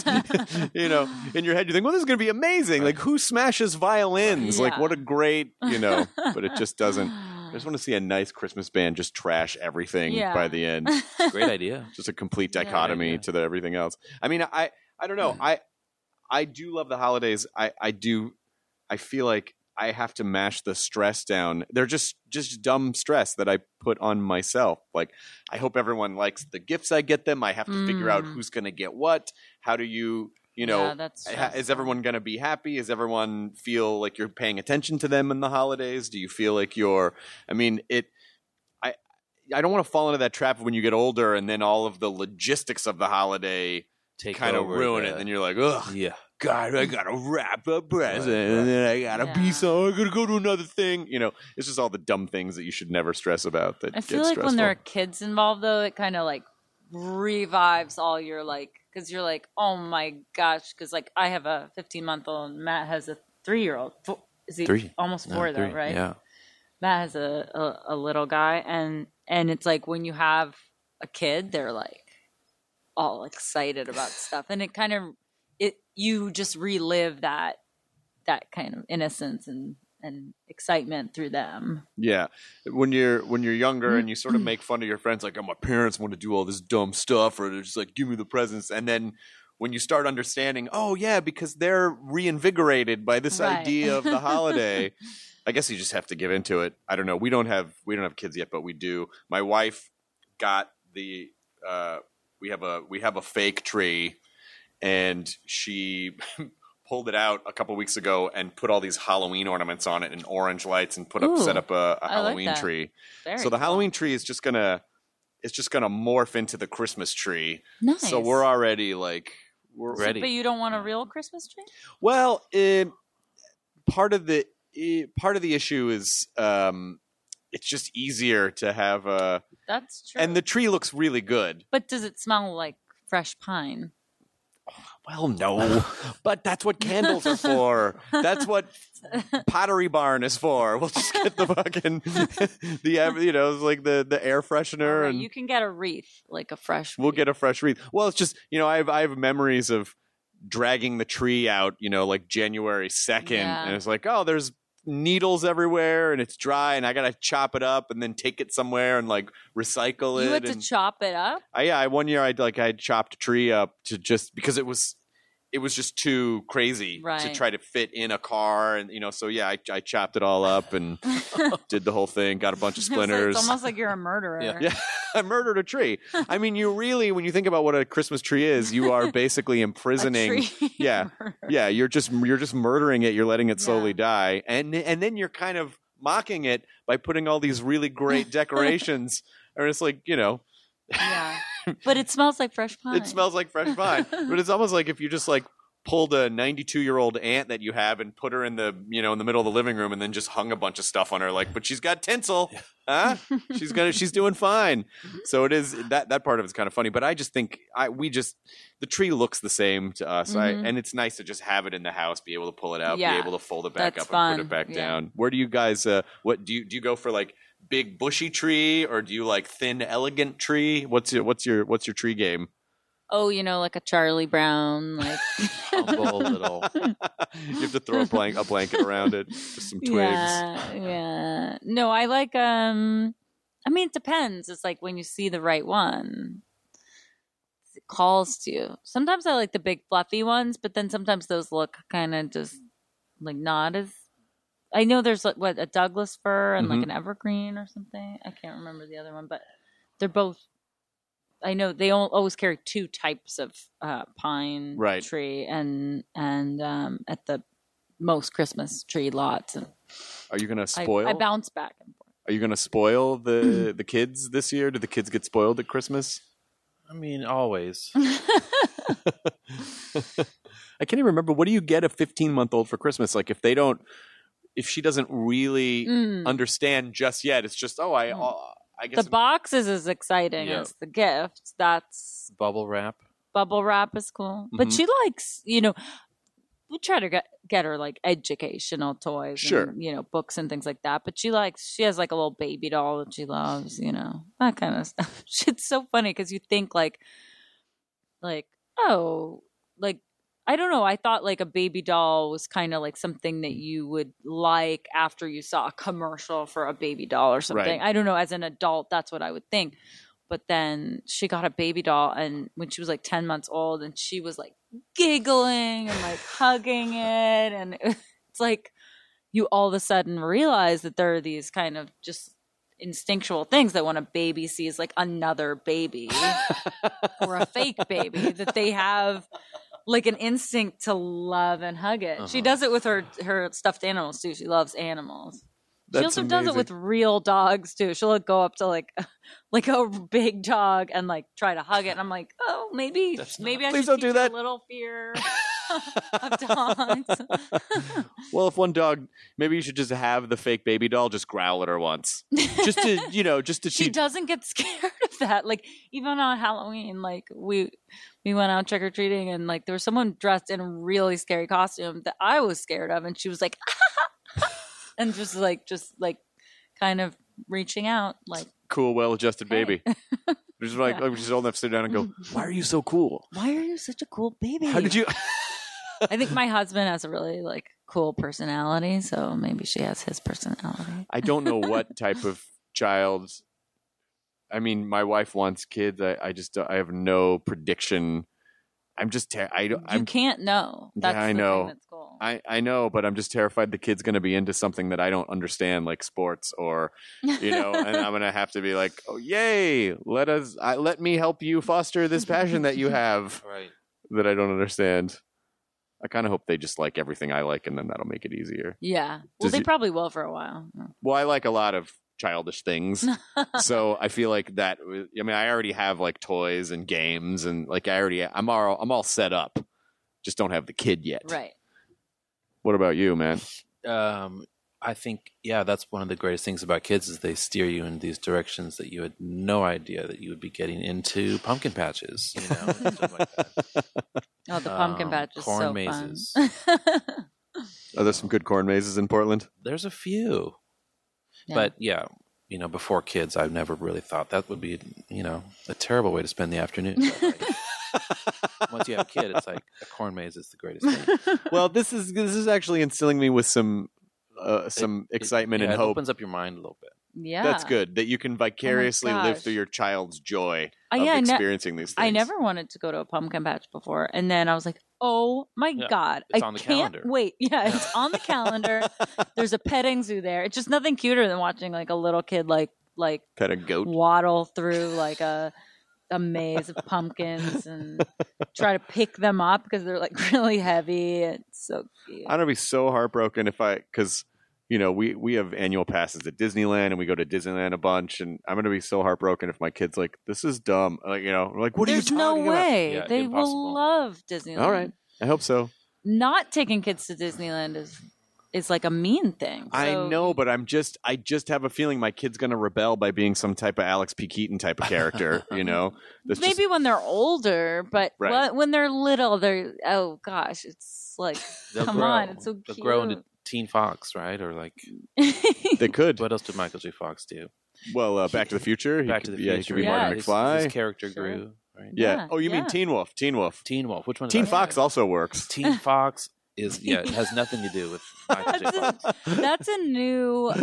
it. You know, in your head you think, well, this is going to be amazing. Like, who smashes violins? Like, Yeah. what a great, you know, but it just doesn't. I just want to see a nice Christmas band just trash everything Yeah. by the end. Great idea. Just a complete Yeah. dichotomy Yeah. to the everything else. I mean, I I don't know. I I do love the holidays. I I do. I feel like I have to mash the stress down. They're just just dumb stress that I put on myself. Like, I hope everyone likes the gifts I get them. I have to figure out Mm. who's going to get what. How do you, you know, Yeah, that's ha- is stressful. everyone going to be happy? Does everyone feel like you're paying attention to them in the holidays? Do you feel like you're, I mean, it, I, I don't want to fall into that trap when you get older and then all of the logistics of the holiday Take kind of over ruin the- it. And you're like, ugh. Yeah. God, I gotta wrap a present, Right, right. and then I gotta Yeah. be so. I gotta go to another thing. You know, it's just all the dumb things that you should never stress about. That I get feel like stressful. when there are kids involved, though, it kind of like revives all your like, because you're like, oh my gosh, because like I have a fifteen month old, and Matt has a three year old. Is he Three. almost No, four though? three. Right? Yeah. Matt has a, a a little guy, and and it's like when you have a kid, they're like all excited about stuff, and it kind of it you just relive that that kind of innocence and and excitement through them. Yeah, when you're when you're younger and you sort of make fun of your friends, like, oh, my parents want to do all this dumb stuff, or they're just like, give me the presents, and then when you start understanding, oh yeah, because they're reinvigorated by this Right. idea of the holiday. I guess you just have to give into it. I don't know. We don't have we don't have kids yet, but we do. My wife got the uh, we have a we have a fake tree, and she pulled it out a couple weeks ago and put all these Halloween ornaments on it and orange lights and put up Ooh, set up a, a I like Halloween that. tree. Very So the cool. Halloween tree is just gonna it's just gonna morph into the Christmas tree. Nice. So we're already like we're Ready. But you don't want a real Christmas tree? Well, um, part of the eh, part of the issue is um, it's just easier to have a That's true. and the tree looks really good. but does it smell like fresh pine? Well, no, but that's what candles are for. That's what Pottery Barn is for. We'll just get the fucking the you know it's like the the air freshener, Alright, and you can get a wreath, like a fresh we'll wreath. get a fresh wreath. Well, it's just you know I have I have memories of dragging the tree out, you know, like January second, Yeah. and it's like, oh, there's needles everywhere, and it's dry, and I gotta chop it up and then take it somewhere and like recycle You it. had to and, chop it up? I, yeah, I, one year I like I chopped a tree up to just because it was it was just too crazy to Right. try to fit in a car, and you know, so yeah, I, I chopped it all up and did the whole thing, got a bunch of It's like- splinters. It's almost like you're a murderer. Yeah, I murdered a tree. I mean, you really, when you think about what a Christmas tree is, you are basically A imprisoning. tree Yeah, murder. yeah, you're just you're just murdering it. You're letting it slowly Yeah. die, and and then you're kind of mocking it by putting all these really great decorations. And it's like you know, Yeah. But it smells like fresh pine. it smells like fresh pine, but it's almost like if you just like pulled a ninety-two year old aunt that you have and put her in the you know in the middle of the living room and then just hung a bunch of stuff on her, like, but she's got tinsel, huh? She's gonna she's doing fine. So it is that that part of it's kind of funny, but I just think I we just the tree looks the same to us, I, Mhm. and it's nice to just have it in the house, be able to pull it out, Yeah. be able to fold it back That's up and put fun. it back Yeah. down. Where do you guys? Uh, what do you do? You go for like big bushy tree, or do you like thin elegant tree? What's your what's your what's your tree game? Oh, you know, like a Charlie Brown, like Humble little. You have to throw a blank a blanket around it, just some twigs. Yeah, yeah. No, I like um I mean, it depends. It's like when you see the right one, it calls to you. Sometimes I like the big fluffy ones, but then sometimes those look kind of just like not as. I know there's like what a Douglas fir and Mhm. like an evergreen or something. I can't remember the other one, but they're both. I know they all, always carry two types of uh, pine Right. tree, and and um, at the most Christmas tree lots, and Are you gonna I, spoil? I bounce back and forth. Are you gonna spoil the the kids this year? Do the kids get spoiled at Christmas? I mean, always. I can't even remember. What do you get a fifteen month old for Christmas? Like if they don't, if she doesn't really Mm. understand just yet, it's just oh, I, Mm. uh, I guess The box is as exciting Yeah. as the gift. That's Bubble wrap. bubble wrap is cool, but Mhm. she likes, you know, we try to get get her like educational toys, Sure. and, you know, books and things like that. But she likes, she has like a little baby doll that she loves, you know, that kind of stuff. It's so funny because you think like, like oh, like. I don't know. I thought like a baby doll was kind of like something that you would like after you saw a commercial for a baby doll or something. Right. I don't know. As an adult, that's what I would think. But then she got a baby doll, and when she was like ten months old, and she was like giggling and like hugging it. And it's like you all of a sudden realize that there are these kind of just instinctual things that when a baby sees like another baby or a fake baby, that they have like an instinct to love and hug it. She Uh-huh. does it with her her stuffed animals too. She loves animals. That's she also does it amazing. with real dogs too. She'll like, go up to like like a big dog and like try to hug it. And I'm like, oh, maybe That's not- maybe I Please should don't teach do her that. a little fear of dogs. Well, if one dog, maybe you should just have the fake baby doll just growl at her once, just to you know, just to She see. doesn't get scared of that. Like even on Halloween, like we we went out trick or treating, and like there was someone dressed in a really scary costume that I was scared of, and she was like, and just like just like kind of reaching out, like, Cool, well-adjusted Hey. baby. Just like Yeah. oh, she's old enough to sit down and go. Why are you so cool? why are you such a cool baby? How did you? I think my husband has a really like cool personality, so maybe she has his personality. I don't know what type of child. I mean, my wife wants kids. I, I just I have no prediction. I'm just ter- I don't. You I'm, can't know. Yeah, That's I the know. Thing that's cool. I I know, but I'm just terrified the kid's going to be into something that I don't understand, like sports, or you know, and I'm going to have to be like, oh yay, let us, I, let me help you foster this passion that you have Right. that I don't understand. I kind of hope they just like everything I like, and then that'll make it easier. Yeah. Well, Does they you- probably will for a while. Well, I like a lot of childish things, so I feel like that. I mean, I already have like toys and games, and like I already, I'm all, I'm all set up. Just don't have the kid yet. Right. What about you, man? Um, I think, yeah, that's one of the greatest things about kids is they steer you in these directions that you had no idea that you would be getting into. Pumpkin patches, you know, and stuff like that. Oh, the pumpkin Um, patch is corn so mazes. fun. Are there some good corn mazes in Portland? There's a few, Yeah. but yeah, you know, before kids, I've never really thought that would be, you know, a terrible way to spend the afternoon. But, like, once you have a kid, it's like a corn maze is the greatest thing. Well, this is this is actually instilling me with some uh, some It- excitement yeah, and it hope. opens up your mind a little bit. Yeah. That's good that you can vicariously live gosh. through your child's joy Uh, of yeah, I ne- experiencing these things. I never wanted to go to a pumpkin patch before, and then I was like, "Oh my Yeah, god, it's I on the can't calendar." wait!" Yeah, it's on the calendar. There's a petting zoo there. It's just nothing cuter than watching like a little kid like like Pet a goat. waddle through like a a maze of pumpkins and try to pick them up because they're like really heavy. It's so cute. I'm gonna be so heartbroken if I because you know we we have annual passes at Disneyland and we go to Disneyland a bunch, and I'm gonna be so heartbroken if my kid's like, "This is dumb." Like you know, we're like, "What There's are you no talking about?" way Yeah, they impossible. will love Disneyland. All right, I hope so. Not taking kids to Disneyland is is like a mean thing. I So- know, but I'm just I just have a feeling my kid's gonna rebel by being some type of Alex P. Keaton type of character. You know, that's just- Maybe when they're older, but Right. when, when they're little, they're oh gosh, it's like They'll come grow. on, it's so They'll cute. grow into Teen Fox, right? Or like, they could. what else did Michael J. Fox do? Well, uh, Back to the Future. He Back could- to the yeah, Future. he could be Yeah, Marty his, McFly. his character Sure. grew, right? yeah. Yeah, Oh, you mean yeah. Teen Wolf? Teen Wolf. Teen Wolf. Which one? Did Teen I say? Fox also works. Teen Fox. is yeah, it has nothing to do with Michael J. That's Fox. a, that's a new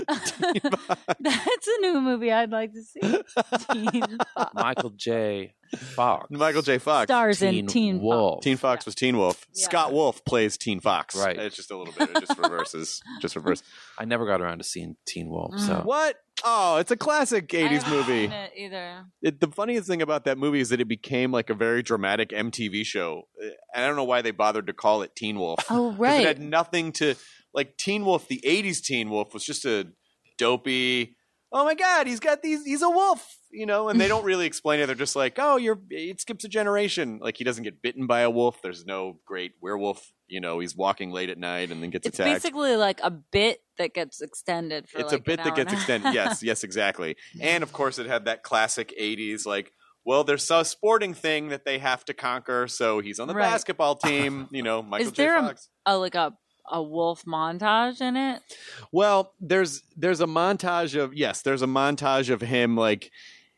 that's a new movie I'd like to see. Teen Fox. Michael J. Fox. Michael J. Fox. Stars in Teen Teen Wolf. Fox. Teen Fox was Teen Wolf. Yeah. Scott Wolf plays Teen Fox. Right. It's just a little bit. It just reverses. Just reverse. I never got around to seeing Teen Wolf. So What? Oh, it's a classic I eighties haven't movie. seen it either. It, the funniest thing about that movie is that it became like a very dramatic M T V show. And I don't know why they bothered to call it Teen Wolf. Oh 'Cause right. It had nothing to like Teen Wolf. The eighties Teen Wolf was just a dopey. Oh my God, he's got these. He's a wolf, you know. And they don't really explain it. They're just like, oh, you're. It skips a generation. Like he doesn't get bitten by a wolf. There's no great werewolf. You know, he's walking late at night and then gets It's attacked. basically like a bit that gets extended for It's like a bit an that hour gets and a extended. half. Yes, yes, exactly. And of course, it had that classic eighties like. Well, there's a sporting thing that they have to conquer, so he's on the Right. basketball team. You know, Michael Is J. there Fox. a, a like a a wolf montage in it? Well, there's there's a montage of yes, there's a montage of him like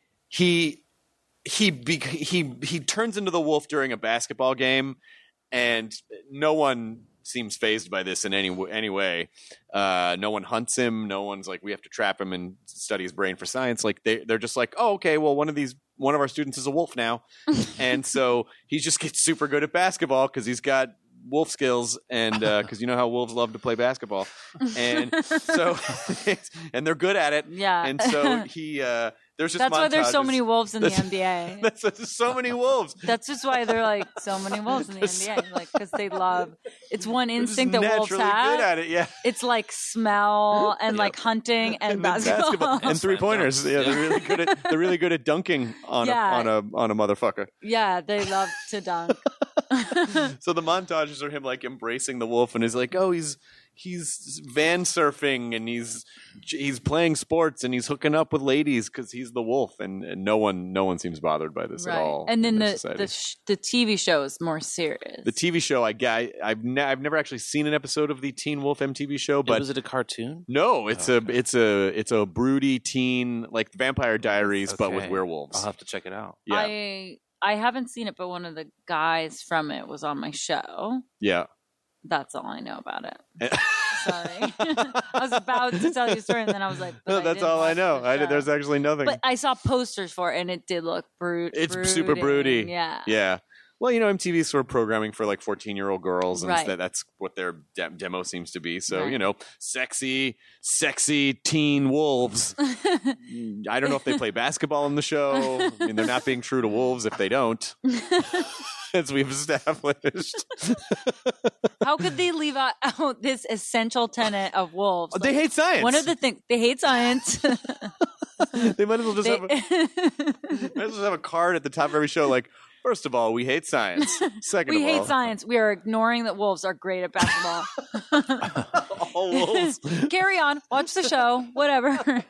he he bec- he he turns into the wolf during a basketball game, and no one seems fazed by this in any w- any way. Uh, no one hunts him. No one's like we have to trap him and study his brain for science. Like they they're just like oh okay well one of these one of our students is a wolf now, and so he just gets super good at basketball because he's got wolf skills and because uh, you know how wolves love to play basketball and so and they're good at it Yeah. and so he uh there's just That's why there's so montages. many wolves in the That's- N B A. that's there's so many wolves That's just why they're like so many wolves in the There's N B A, like because they love. It's one They're just instinct that wolves naturally have. good at it yeah It's like smell and like hunting and, then basketball. and three pointers yeah they're really good at they're really good at dunking on Yeah. a on a on a motherfucker Yeah, they love to dunk. so the montages are him like embracing the wolf and he's like oh he's he's van surfing and he's he's playing sports and he's hooking up with ladies because he's the wolf and, and no one no one seems bothered by this Right. at all And then in their the society. the, sh- the T V show is more serious. The T V show, I, I I've ne- I've never actually seen an episode of the Teen Wolf M T V show, but was it a cartoon? no, it's Oh, a okay. it's a it's a broody teen like Vampire Diaries, but with Okay. werewolves. I'll have to check it out. yeah, I I haven't seen it, but one of the guys from it was on my show. yeah. That's all I know about it. Eh. Sorry, I was about to tell you a story, and then I was like, but No, I that's didn't all I watch know. the I, show. there's actually nothing. But I saw posters for it, and it did look brute. It's super broody. Yeah. yeah. Well, you know, M T V's sort of programming for like fourteen year old girls, and Right. that, that's what their de- demo seems to be. So Right. you know, sexy, sexy teen wolves. I don't know if they play basketball in the show. I mean, they're not being true to wolves if they don't, as we've established. How could they leave out, out this essential tenet of wolves? they Like, hate science. One of the things they hate science. they might as well just They- have a, might as well have a card at the top of every show like. First of all, we hate science. Second we of hate all, science. We are ignoring that wolves are great at basketball. all wolves, Carry on. Watch the show. Whatever.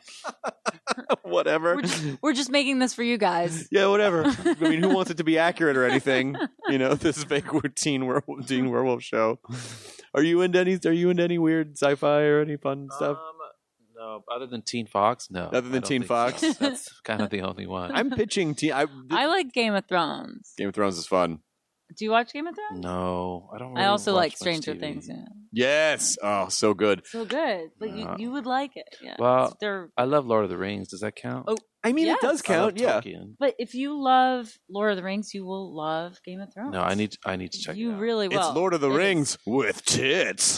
whatever. We're just, we're just making this for you guys. Yeah, whatever. I mean, who wants it to be accurate or anything? You know, this fake teen werewolf, teen werewolf show. Are you into any? Are you into any weird sci-fi or any fun stuff? Um, no, other than Teen Fox, no. Other than I don't Teen think Fox? so. That's kind of the only one. I'm pitching teen. I, I like Game of Thrones. Game of Thrones is fun. Do you watch Game of Thrones? No, I don't. Really I also watch like much Stranger T V. Things. Yeah. Yes. Oh, so good. So good. But you, Uh, you would like it. Yeah. well, They're, I love Lord of the Rings. Does that count? Oh, I mean, Yes. it does I love count. Yeah. Tolkien. but if you love Lord of the Rings, you will love Game of Thrones. No, I need. I need to check. You it out. really will. It's Lord of the It is- Rings with tits.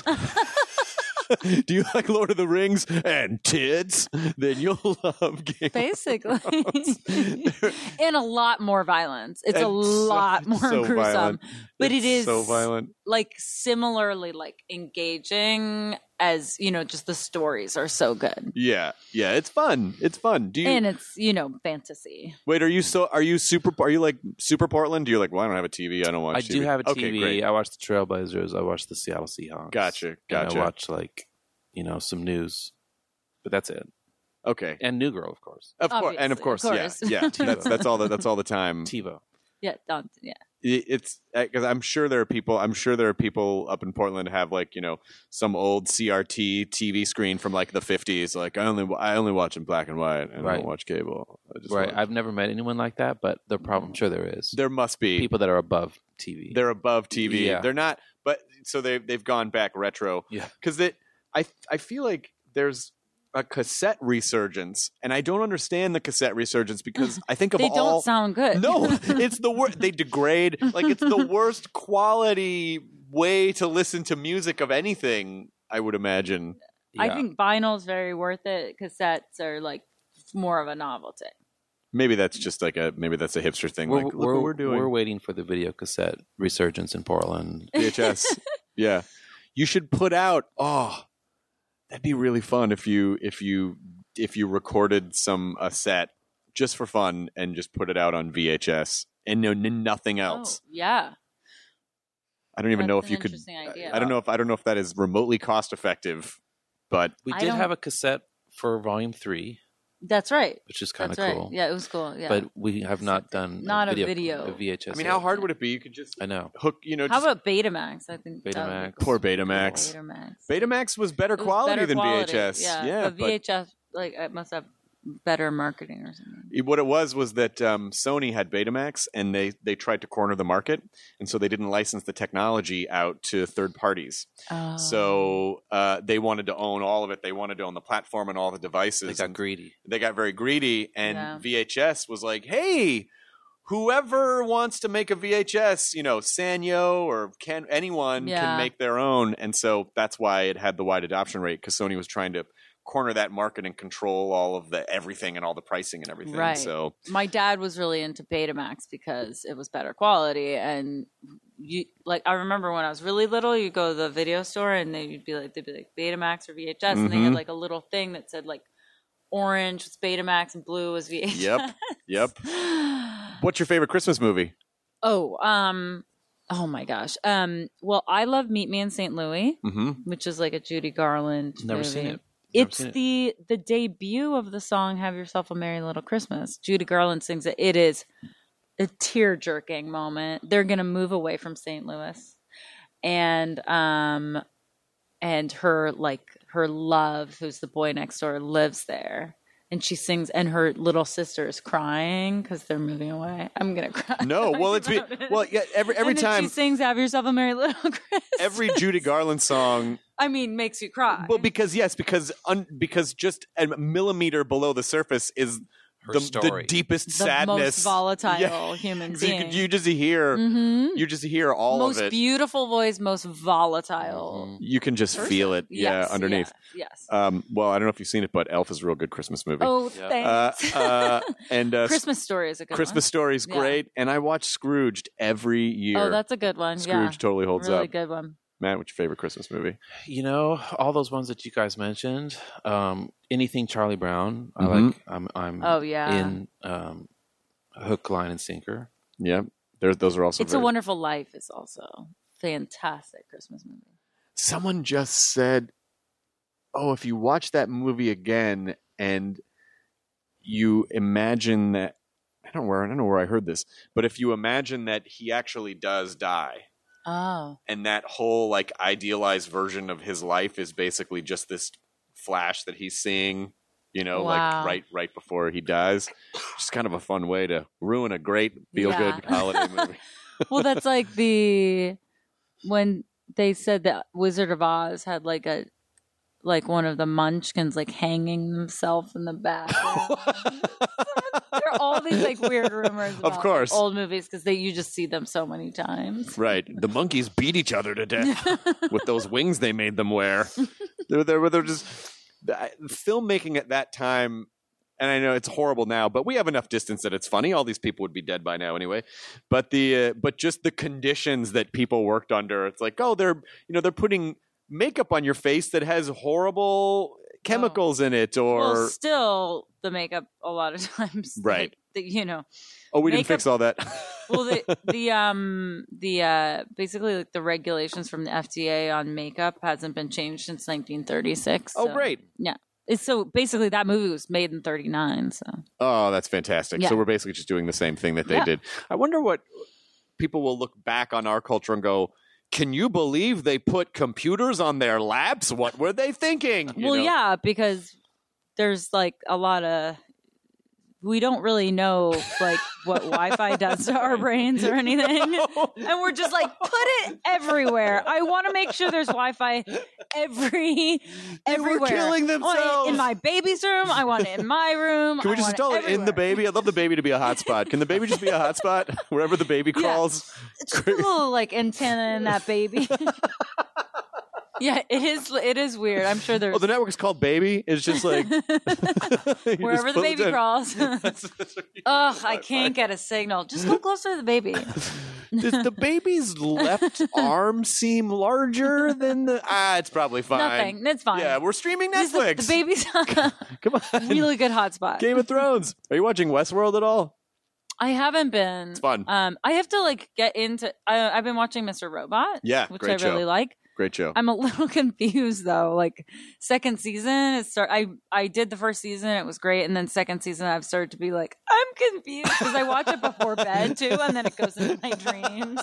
Do you like Lord of the Rings and tits? Then you'll love Game Basically. of Thrones. And a lot more violence. It's a And so- lot more so gruesome. violent. But It's it is so violent. like similarly like engaging as, you know, just the stories are so good. Yeah, yeah, it's fun. It's fun. Do you And it's, you know, fantasy. wait? Are you so? Are you super? Are you like super Portland? Do you like? Well, I don't have a T V. I don't watch. I T V. do have a Okay, T V. great. I watch the Trailblazers. I watch the Seattle Seahawks. Gotcha, And gotcha. I watch like, you know, some news, but that's it. Okay, And New Girl, of course. of course, and of Obviously, course, of yeah, course. yeah. That's that's all. The, that's all the time. TiVo. Yeah, don't, yeah. It- It's because I'm sure there are people. I'm sure there are people up in Portland who have like you know some old C R T T V screen from like the fifties. Like I only I only watch in black and white. and I Right. don't watch cable. I just Right. watch- I've never met anyone like that, but the problem, I'm sure there is. there must be People that are above T V. They're above T V. Yeah. They're not. but so they they've gone back retro. Yeah. Because it, I I feel like there's a cassette resurgence, and I don't understand the cassette resurgence because I think of They all. don't sound good. No, it's the worst. They degrade. Like it's the worst quality way to listen to music of anything. I would imagine. I Yeah. think vinyl's very worth it. Cassettes are like more of a novelty. Maybe that's just like a maybe that's a hipster thing. We're, like look we're, what we're doing. we're waiting for the video cassette resurgence in Portland. V H S. Yeah, you should put out. Oh, that'd be really fun if you if you if you recorded some a set just for fun and just put it out on V H S and no n- nothing else. Oh, yeah. I don't even know That's if you an could. interesting idea. I don't know if I don't know if that is remotely cost effective, but We I did don't- have a cassette for Volume Three, That's right. which is kind of That's right. cool. Yeah, it was cool. Yeah. But we have not done Not a video, video. a V H S. I mean, yet. how hard would it be? You could just I know. hook. You know, How just, about Betamax? I think that would be Betamax. cool. poor Betamax. Betamax. Betamax was better It was quality better than quality, V H S. Yeah, yeah but V H S like it must have better marketing or something. It- what it was was that um, Sony had Betamax, and they they tried to corner the market, and so they didn't license the technology out to third parties. Oh. So uh, they wanted to own all of it. They wanted to own the platform and all the devices. They got and greedy. they got very greedy, and Yeah. V H S was like, "Hey, whoever wants to make a V H S, you know, Sanyo or can anyone Yeah. can make their own." And so that's why it had the wide adoption rate, because Sony was trying to corner that market and control all of the everything and all the pricing and everything. Right. So My dad was really into Betamax because it was better quality, and you like I remember when I was really little, you go to the video store and they would be like they'd be like Betamax or V H S, and they had Mhm. like a little thing that said like orange was Betamax and blue was V H S. Yep. Yep. What's your favorite Christmas movie? Oh, um, oh my gosh. Um, well, I love Meet Me in Saint Louis, Mm-hmm. which is like a Judy Garland Never movie. seen it. Never It's seen it. the the debut of the song "Have Yourself a Merry Little Christmas." Judy Garland sings it. It is a tear jerking moment. They're gonna move away from Saint Louis, and um, and her like her love, who's the boy next door, lives there, and she sings, and her little sister is crying because they're moving away. I'm gonna cry. No, well, it's be, about it. well, yeah. Every every And then time, she sings "Have Yourself a Merry Little Christmas." every Judy Garland song. I mean, makes you cry. Well, because yes, because un, because just a millimeter below the surface is Her the, the story. deepest the sadness. most volatile Yeah. human So you, being. could- you just hear Mhm. you just hear all most of it. beautiful voice, most volatile. You can just person. feel it, yeah, Yes, underneath. yeah, yes. Um, well, I don't know if you've seen it, but Elf is a real good Christmas movie. Oh, uh, thanks. uh, and uh, Christmas Story is a good Christmas one. Story is Yeah. great, and I watch Scrooged every year. Oh, that's a good one. Scrooge yeah, totally holds really up. good one. Matt, what's your favorite Christmas movie? You know, all those ones that you guys mentioned. Um, anything Charlie Brown, I Mhm. like. I'm. I'm Oh, yeah. in um, hook, line, and sinker. Yeah, there's those are also. It's very- a Wonderful Life is also fantastic Christmas movie. Someone just said, "Oh, if you watch that movie again and you imagine that I don't know where I don't know where I heard this, but if you imagine that he actually does die, Oh, and that whole like idealized version of his life is basically just this flash that he's seeing, you know, Wow. like right right before he dies. Just kind of a fun way to ruin a great feel good Yeah. holiday movie. well, that's like the when they said that Wizard of Oz had like a like one of the Munchkins like hanging themselves in the bathroom. There are all these like weird rumors about Of course. like, old movies because they you just see them so many times. Right. The monkeys beat each other to death with those wings they made them wear. They're, they're, they're just the, filmmaking at that time. And I know it's horrible now, but we have enough distance that it's funny. All these people would be dead by now anyway. But the uh, but just the conditions that people worked under. It's like, oh, they're you know they're putting makeup on your face that has horrible chemicals in it, or Well, still the makeup a lot of times, Right. like, the, you know, oh, we didn't makeup- fix all that. well the the um the uh basically like the regulations from the F D A on makeup hasn't been changed since nineteen thirty-six. Oh, so- great. Yeah. It's so basically that movie was made in thirty-nine. So Oh, that's fantastic. Yeah. So we're basically just doing the same thing that they Yeah. did. I wonder what people will look back on our culture and go, can you believe they put computers on their laps? What were they thinking? You well, know? yeah, because there's like a lot of we don't really know like what Wi-Fi does to our brains or anything, and we're just like, put it everywhere. I want to make sure there's Wi-Fi every everywhere. killing I want it themselves. in my baby's room. I want it in my room. Can we I just want install it in the everywhere. baby? I'd love the baby to be a hotspot. Can the baby just be a hotspot wherever the baby Yeah. crawls? Just a little like antenna in that baby. Yeah, it is. It is weird. I'm sure there's Oh, the network is called Baby. It's just like wherever the baby crawls. Ugh, I can't get a signal. Just go closer to the baby. Does the baby's left arm seem larger than the? Ah, it's probably fine. Nothing. It's fine. Yeah, we're streaming This is- Netflix. The baby's Come on. really good hotspot. Game of Thrones. Are you watching Westworld at all? I haven't been. It's fun. Um, I have to like get into. I, I've been watching Mister Robot. Yeah, which great I really show. like. Great show. I'm a little confused though. Like second season, it start. I I did the first season, it was great, and then second season, I've started to be like, I'm confused because I watch it before bed too, and then it goes into my dreams.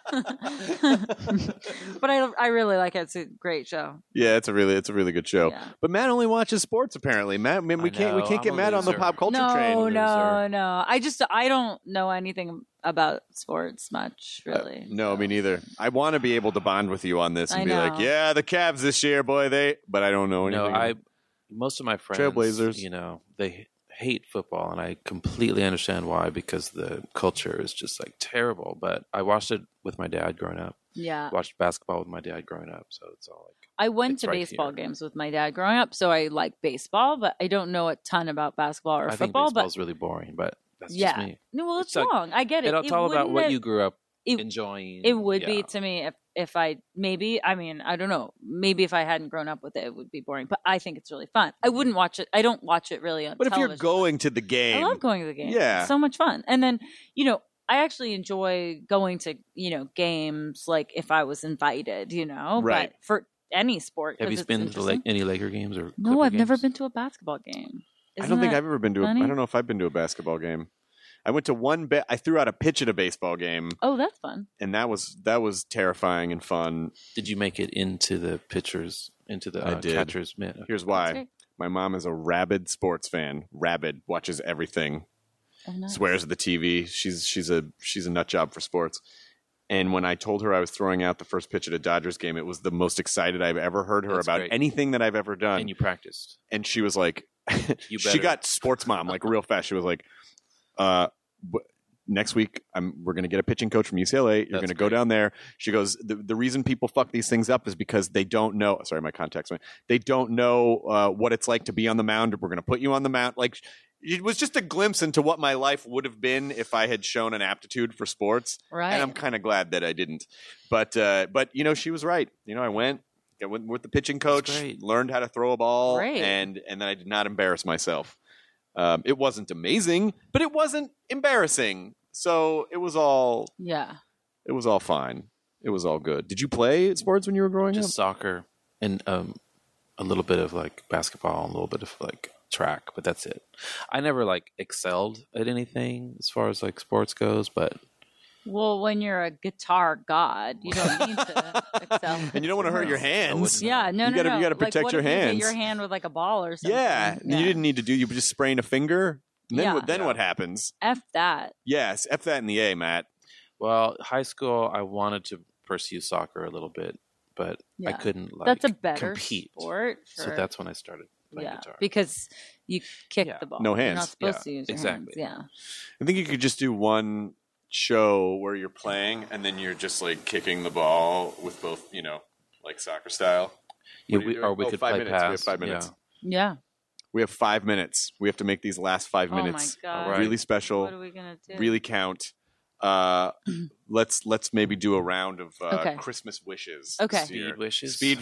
But I I really like it. It's a great show. Yeah, it's a really it's a really good show. Yeah. But Matt only watches sports apparently. Matt, man, we I can't we know, can't I'm get a Matt on the loser. pop culture no, train. no, loser. no. I just I don't know anything about sports much, really. Uh, no, so. me neither. I want to be able to bond with you on this and I be like, know. yeah, the Cavs this year, boy, they. But I don't know anything. No, I. Most of my friends, Trailblazers. you know, they hate football, and I completely understand why, because the culture is just like terrible. But I watched it with my dad growing up. Yeah. Watched basketball with my dad growing up, so it's all like. I went It's to right baseball here. games with my dad growing up, so I like baseball, but I don't know a ton about basketball or I think football. baseball's But really boring, but that's yeah, just me. no, well, it's, It's like- long. I get it. It's all about wouldn't what have- you grew up it- enjoying. It would yeah. be to me if if I maybe I mean I don't know maybe if I hadn't grown up with it, it would be boring. But I think it's really fun. I wouldn't watch it. I don't watch it really on. but if you're television. going to the game, I love going to the game. Yeah. It's so much fun. And then, you know, I actually enjoy going to, you know, games like if I was invited, you know, Right. but for any sport. Have 'cause you it's been to the, like, interesting. any Laker games or? No, Clipper I've never games? been to a basketball game. I Isn't don't think that I've ever been to. A, funny? I don't know if I've been to a basketball game. I went to one. Ba- I threw out a pitch at a baseball game, Oh, that's fun. and that was that was terrifying and fun. Did you make it into the pitchers, into the I uh, did. catcher's mitt? Here's That's why: great. my mom is a rabid sports fan. Rabid, watches everything. Oh, nice. Swears at the T V. She's she's a she's a nut job for sports. And when I told her I was throwing out the first pitch at a Dodgers game, it was the most excited I've ever heard her That's about great. anything that I've ever done. And you practiced. And she was like, You she better. got sports mom like real fast. She was like, uh, w- next week I'm we're gonna get a pitching coach from U C L A. You're That's gonna go great. down there. She goes, the the reason people fuck these things up is because they don't know. Sorry, my contacts went. They don't know uh, what it's like to be on the mound. We're gonna put you on the mound. Like it was just a glimpse into what my life would have been if I had shown an aptitude for sports. Right. And I'm kind of glad that I didn't. But uh, but you know, she was right. You know, I went. I went with the pitching coach, great. learned how to throw a ball, Great. and and then I did not embarrass myself. Um, it wasn't amazing, but it wasn't embarrassing. So it was all Yeah. it was all fine. It was all good. Did you play sports when you were growing Just up? soccer and um, a little bit of like basketball and a little bit of like track, but that's it. I never like excelled at anything as far as like sports goes, but Well, when you're a guitar god, you don't need to excel. And you don't want to hurt your hands. wouldn't. Yeah, no, You no, gotta- no. you gotta Like, protect what your if you hit hands. your hand with like a ball or something. Yeah, you didn't need to do. You just sprain a finger. And then Yeah. what? Then Yeah. what happens? F that. Yes, f that in the A, Matt. well, high school I wanted to pursue soccer a little bit, but I Yeah. couldn't like That's a better compete. sport. So for- that's when I started playing yeah, guitar. because you kick Yeah. the ball. No You're hands. not supposed Yeah, to use your exactly. hands. I think you could just do one show where you're playing and then you're just like kicking the ball with both, you know, like soccer style. Yeah, What are you we, doing? or we Oh, could five play minutes. We have pass. five minutes. Yeah. Yeah. Yeah. We have five minutes. We have to make these last five Oh my minutes God. really What special, are we gonna do? really count. Uh, let's let's maybe do a round of uh, Okay. Christmas wishes. Okay. this year. Speed wishes. Speed.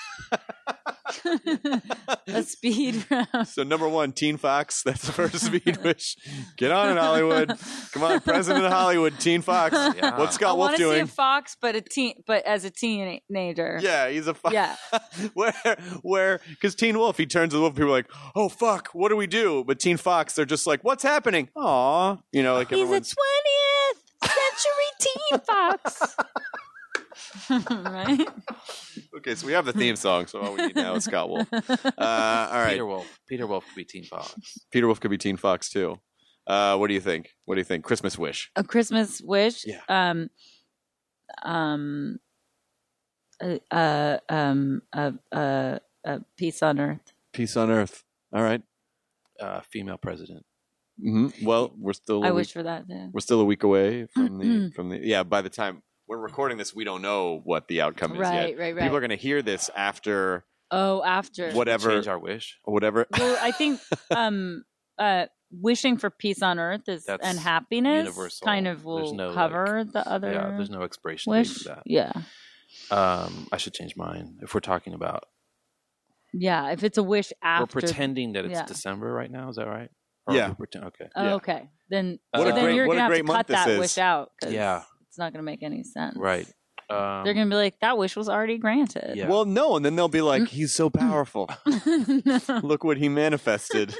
a speed round. So number one, Teen Fox. That's the first speed wish. Get on it, Hollywood. Come on, President of Hollywood, Teen Fox. Yeah. What's I Scott Wolf want to see doing? a fox, but a teen, but as a teenager. Yeah, he's a fox. Yeah. where, where, because Teen Wolf, he turns to the wolf. People are like, "Oh fuck, what do we do?" But Teen Fox, they're just like, "What's happening?" Aw, you know, like He's a everyone's. twentieth century teen fox. Right? Okay, so we have the theme song. So all we need now is Scott Wolf. Uh, all right, Peter Wolf. Peter Wolf could be Teen Fox. Peter Wolf could be Teen Fox too. Uh, what do you think? What do you think? Christmas wish. A Christmas wish. Yeah. Um. Um. Uh. uh um. Uh. Uh. uh peace on earth. Peace on earth. All right. Uh, female president. Mm-hmm. Well, we're still. I a wish week, for that. Too. we're still a week away from the from the. Yeah. By the time we're recording this, we don't know what the outcome is Right, yet. right, right. People are going to hear this after Oh, after whatever. Change our wish. Whatever. Well, I think um uh wishing for peace on earth is That's and happiness universal. kind of will There's no, cover the other Yeah, there's no expiration date wish. for that. Yeah. Um, I should change mine. If we're talking about, Yeah. If it's a wish after we're pretending that it's yeah. December right now. Is that right? Or Yeah. we pretend, okay. Oh, Yeah. okay. Then, What so a then great- you're what a gonna have great to month cut this that is. wish out. 'Cause Yeah. it's not gonna make any sense. Right. Um, They're gonna be like, that wish was already granted. Yeah. Well, no, and then they'll be like, "He's so powerful. Look what he manifested."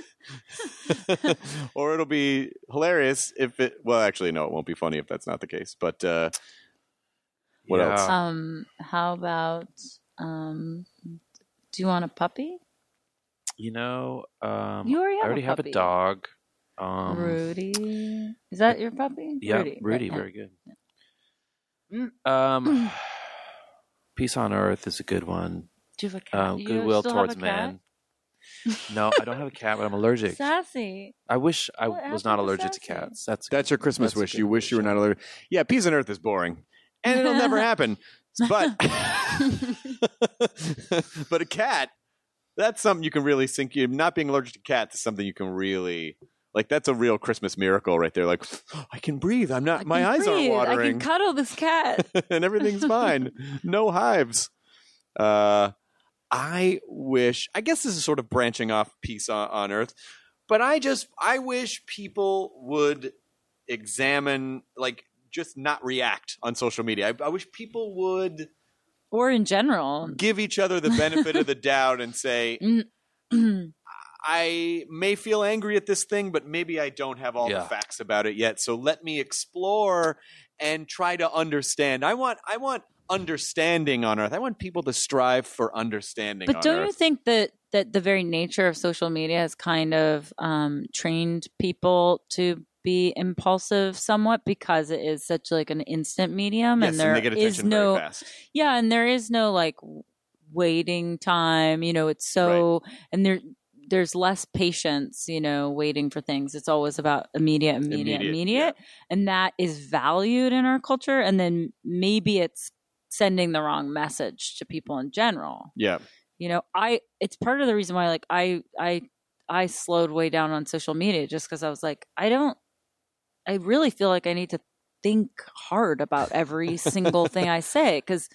Or it'll be hilarious if it. Well, actually, no, it won't be funny if that's not the case. But uh, what Yeah. else? Um. How about um? Do you want a puppy? You know, um, You already I have a already have a puppy. dog. Um, Rudy. Is that your puppy? Yeah, Rudy. Rudy, right, very good. Um, Peace on Earth is a good one. Do you have a cat? Um, You goodwill still have towards a cat? man. No, I don't have a cat, but I'm allergic. Sassy. I wish I What was not happened to allergic to Sassy? cats. That's That's your Christmas that's a wish. good You wish you were wish, not yeah. allergic. Yeah, peace on earth is boring, and it'll never happen. But but a cat, that's something you can really sink. You not being allergic to cats is something you can really like. That's a real Christmas miracle right there. Like I can breathe. I'm not. I my can eyes breathe. aren't I watering, can cuddle this cat. and everything's fine. No hives. Uh, I wish. I guess this is sort of branching off peace on, on earth, but I just I wish people would examine like. Just not react on social media. I, I wish people would Or in general. give each other the benefit of the doubt and say, I may feel angry at this thing, but maybe I don't have all Yeah. the facts about it yet. So let me explore and try to understand. I want I want understanding on Earth. I want people to strive for understanding But on don't Earth. you think that, that the very nature of social media has kind of um, trained people to be impulsive somewhat because it is such like an instant medium Yes, and there they get is attention no very fast. yeah and there is no like waiting time, you know, it's so and there there's less patience, you know, waiting for things. It's always about immediate immediate Immediate, immediate, and that is valued in our culture, and then maybe it's sending the wrong message to people in general. Yeah. You know, I it's part of the reason why like I I I slowed way down on social media just because I was like, I don't I really feel like I need to think hard about every single thing I say because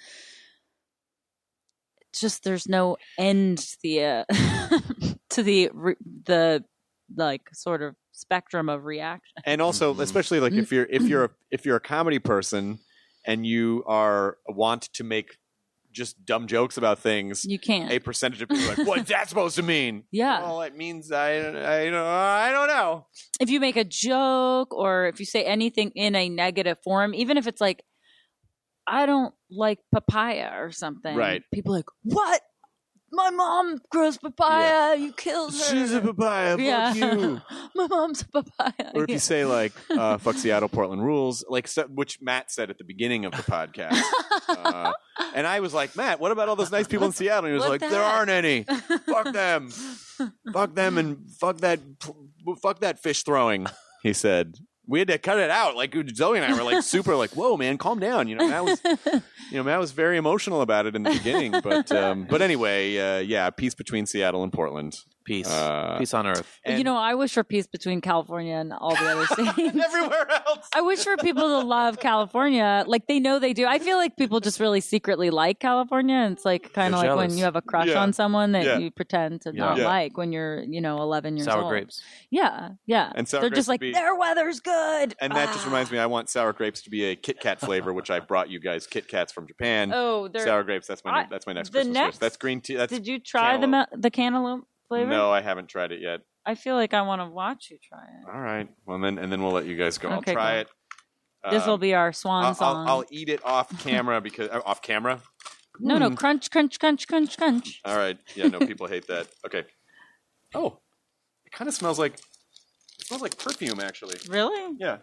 it's just there's no end to the uh, to the re- the like sort of spectrum of reaction. And also, especially like if you're if you're a, if you're a comedy person and you are want to make just dumb jokes about things, You can't. a percentage of people are like, what's that supposed to mean? Yeah. Well, it means I, I, don't- I don't know. If you make a joke or if you say anything in a negative form, even if it's like, I don't like papaya or something. Right. People are like, what? My mom grows papaya. You killed her. She's a papaya. Yeah. Fuck you. My mom's a papaya. Or if Yeah. you say like, uh, fuck Seattle, Portland rules, like so- which Matt said at the beginning of the podcast. uh, and I was like, Matt, what about all those nice people in Seattle? And he was What like, the there heck? aren't any. Fuck them. Fuck them and fuck that, fuck that fish throwing, he said. We had to cut it out. Like Zoe and I were like super like, whoa, man, calm down. You know, Matt was, you know, Matt was very emotional about it in the beginning. But, um, but anyway, uh, yeah, peace between Seattle and Portland. Peace. Uh, Peace on Earth. And you know, I wish for peace between California and all the other states. everywhere else. I wish for people to love California. Like they know they do. I feel like people just really secretly like California. And it's like kind of They're like when jealous. you have a crush Yeah. on someone that Yeah. you pretend to Yeah. not Yeah. like when you're, you know, eleven years Sour old. grapes. Yeah, yeah. And sour They're grapes just like, would be- their weather's good. And that just Ah. reminds me, I want sour grapes to be a Kit Kat flavor, which I brought you guys Kit Kats from Japan. Oh, they're, sour grapes. That's my I- that's my next the Christmas next- wish. That's green tea. That's did you try the cantaloupe. ma- the cantaloupe flavor? No, I haven't tried it yet. I feel like I want to watch you try it. All right. Well, then and then we'll let you guys go. Okay, I'll try cool. it. This will Um, be our swan I'll, I'll, song. I'll eat it off camera because uh, off camera. no, no, Hmm. crunch, crunch, crunch, crunch, crunch. All right. Yeah. No, people hate that. Okay. Oh, it kind of smells like. It smells like perfume, actually. Really? Yeah.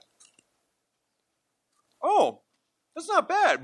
Oh, that's not bad.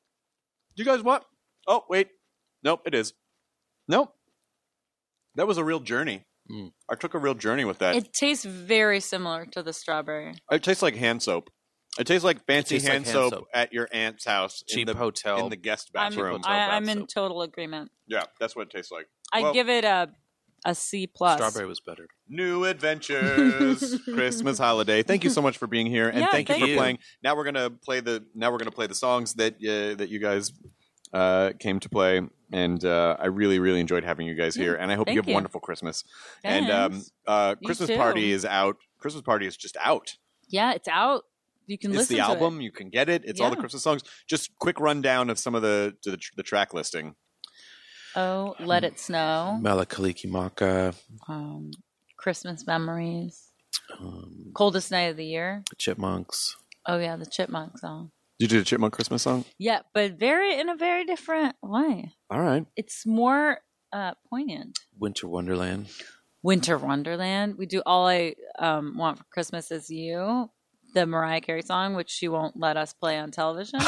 You guys want? Oh, wait. Nope, it is. Nope. That was a real journey. Mm. I took a real journey with that. It, It tastes very similar to the strawberry. it tastes like hand soap. It tastes like fancy tastes like hand, hand soap, soap. at your aunt's house. Cheap in the, hotel. In the guest I'm, bathroom. hotel I, bath I'm in soap. total agreement. Yeah, that's what it tastes like. I Well, give it a a C plus. Strawberry was better. New adventures, Christmas holiday. Thank you so much for being here, and Yeah, thank you thank for you. playing. Now we're gonna play the. Now we're gonna play the songs that uh, that you guys uh, came to play, and uh, I really, really enjoyed having you guys here. And I hope you thank have a you. wonderful Christmas. And um, Thanks. uh, You Christmas too. Party is out. Christmas Party is just out. Yeah, it's out. You can It's listen the to album. it. You can get it. It's all the Yeah. Christmas songs. Just quick rundown of some of the the, tr- the track listing. Oh, Let It Snow. Malakalikimaka, Um, Christmas Memories. um, Coldest Night of the Year. Chipmunks, Oh yeah, the Chipmunk song. Did you do the Chipmunk Christmas song? Yeah, but very in a very different way. All right. It's more uh, poignant. Winter Wonderland. Winter Wonderland. We do All I um, Want for Christmas Is You, the Mariah Carey song, which she won't let us play on television.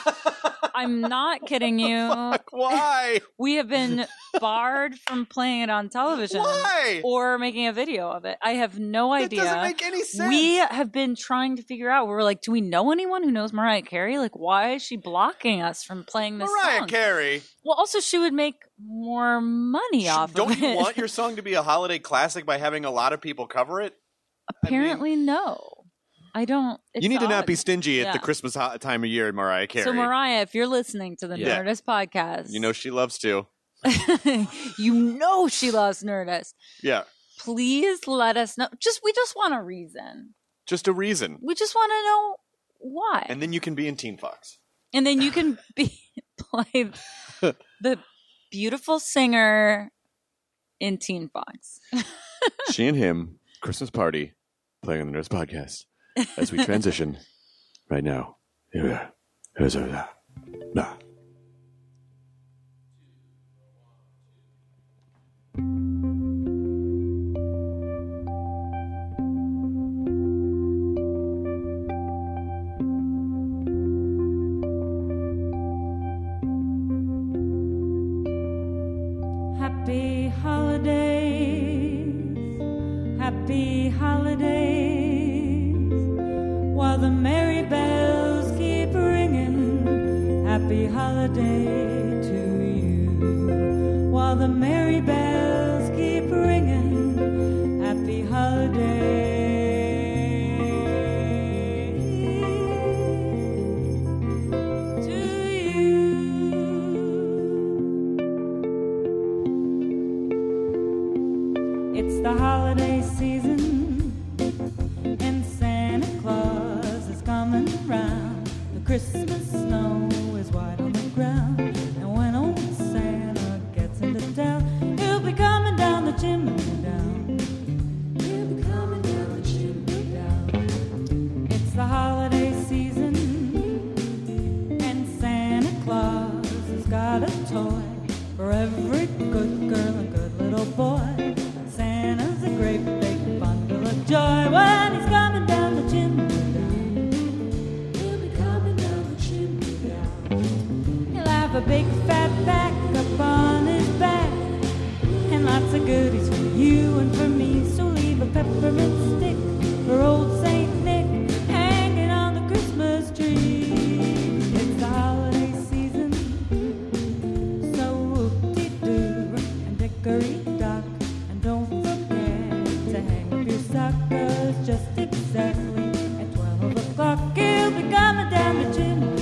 I'm not kidding you. Fuck, why? We have been barred from playing it on television Why? or making a video of it. I have no That idea. doesn't make any sense. We have been trying to figure out. We're like, do we know anyone who knows Mariah Carey? Like, why is she blocking us from playing this Mariah song? Carey. Well, also, she would make more money off Don't of you it. want your song to be a holiday classic by having a lot of people cover it? Apparently, no. I don't. It's you need to not odd. be stingy at Yeah. the Christmas ho- time of year, Mariah Carey. So, Mariah, if you're listening to the Yeah. Nerdist podcast, You know she loves to. you know she loves Nerdist. Yeah. Please let us know. Just we just want a reason. Just a reason. We just want to know why, And then you can be in Teen Fox. and then you can be play the beautiful singer in Teen Fox. She and him, Christmas party, playing on the Nerdist podcast. As we transition right now. Here, here's a nah. Happy holidays, happy holidays, while the merry bells keep ringing. Happy holiday to you, while the merry bells keep ringing. Happy holiday to you. It's the holiday season, and Santa Claus is coming around. The Christmas snow is white on the ground, and when old Santa gets into town, he'll be coming down the chimney down. He'll be coming down the chimney down. It's the holiday season, and Santa Claus has got a toy for every good girl and good little boy. Santa's a great big bundle of joy when he's coming down the chimney down. He'll be coming down the chimney down. He'll have a big fat pack up on his back, and lots of goodies for you and for me. So leave a peppermint stick for old Saint Nick hanging on the Christmas tree. It's the holiday season, so whoop-de-doo and dickory-dock. And don't forget to hang up your suckers just exactly at twelve o'clock. He'll be coming down the chimney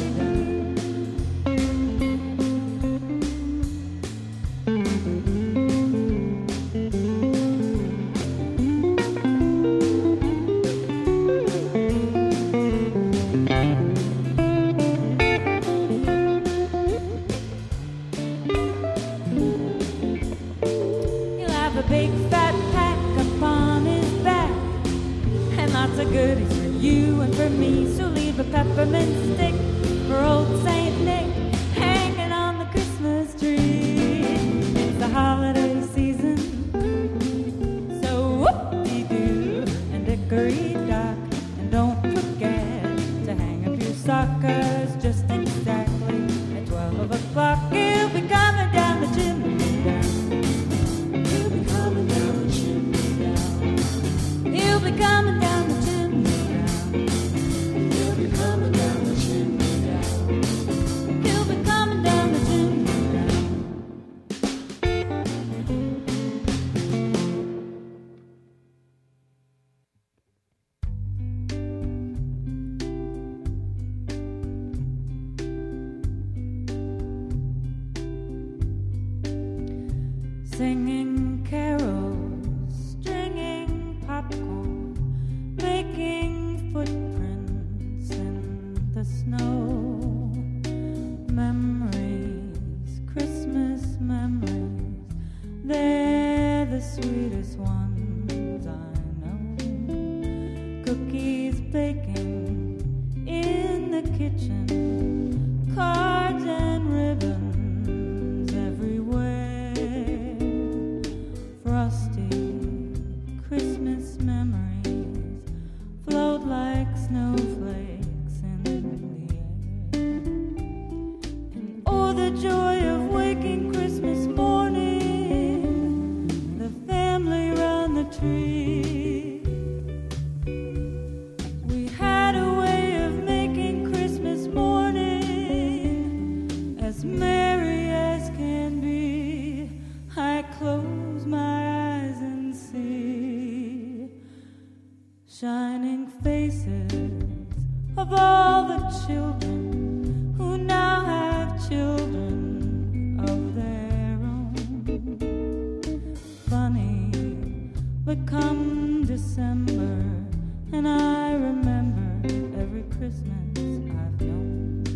He'll have a big fat pack upon his back, and lots of goodies for you and for me. So leave a peppermint stick for old Saint Nick hanging on the Christmas tree. It's the holiday season, so whoop-de-doo and dickory singing carols, stringing popcorn, making footprints in the snow. Memories, Christmas memories, they're the sweetest ones I know. Cookies baking in the kitchen, cards and ribbons everywhere. Frosty Christmas memories float like snowflakes in the air. And oh, the joy of waking Christmas morning, the family round the tree. We had a way of making Christmas morning as merry as can be. I close my eyes and see shining faces of all the children who now have children of their own. Funny, but come December, and I remember every Christmas I've known.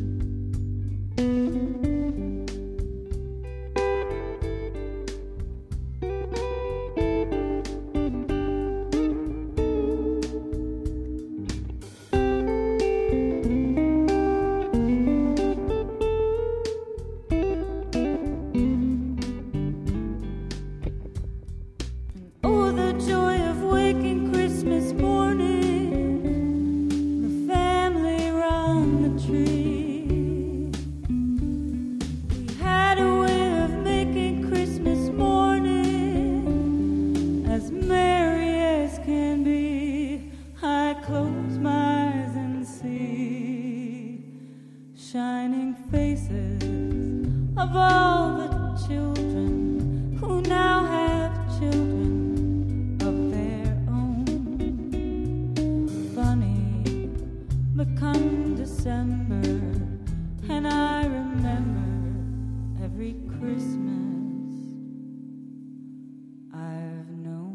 Oh, the joy of waking Christmas morning, the family round the tree. We had a way of making Christmas morning as merry as can be. I close my eyes and see shining faces of all the children who now have children of their own. Funny, but come December, and I remember every Christmas I've known.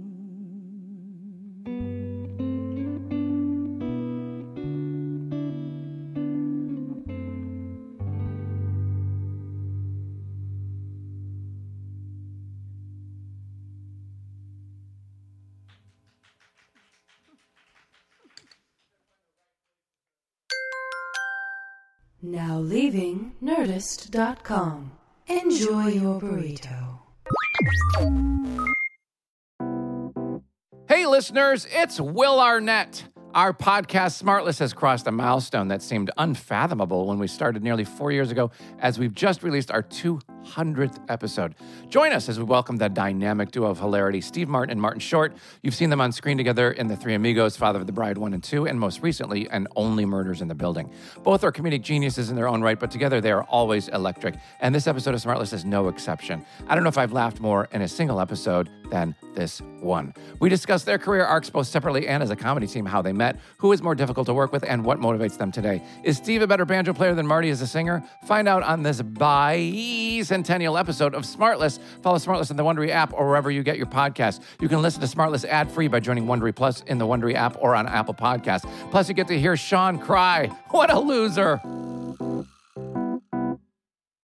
Now leaving Nerdist dot com. Enjoy your burrito. Hey, listeners, it's Will Arnett. Our podcast, Smartless, has crossed a milestone that seemed unfathomable when we started nearly four years ago, as we've just released our two hundredth episode. Join us as we welcome the dynamic duo of hilarity, Steve Martin and Martin Short. You've seen them on screen together in The Three Amigos, Father of the Bride one and two, and most recently, and Only Murders in the Building. Both are comedic geniuses in their own right, but together they are always electric. And this episode of Smartless is no exception. I don't know if I've laughed more in a single episode than this one. We discuss their career arcs both separately and as a comedy team, how they met, who is more difficult to work with, and what motivates them today. Is Steve a better banjo player than Marty as a singer? Find out on this bicentennial episode of Smartless. Follow Smartless in the Wondery app or wherever you get your podcasts. You can listen to Smartless ad-free by joining Wondery Plus in the Wondery app or on Apple Podcasts. Plus, you get to hear Sean cry. What a loser.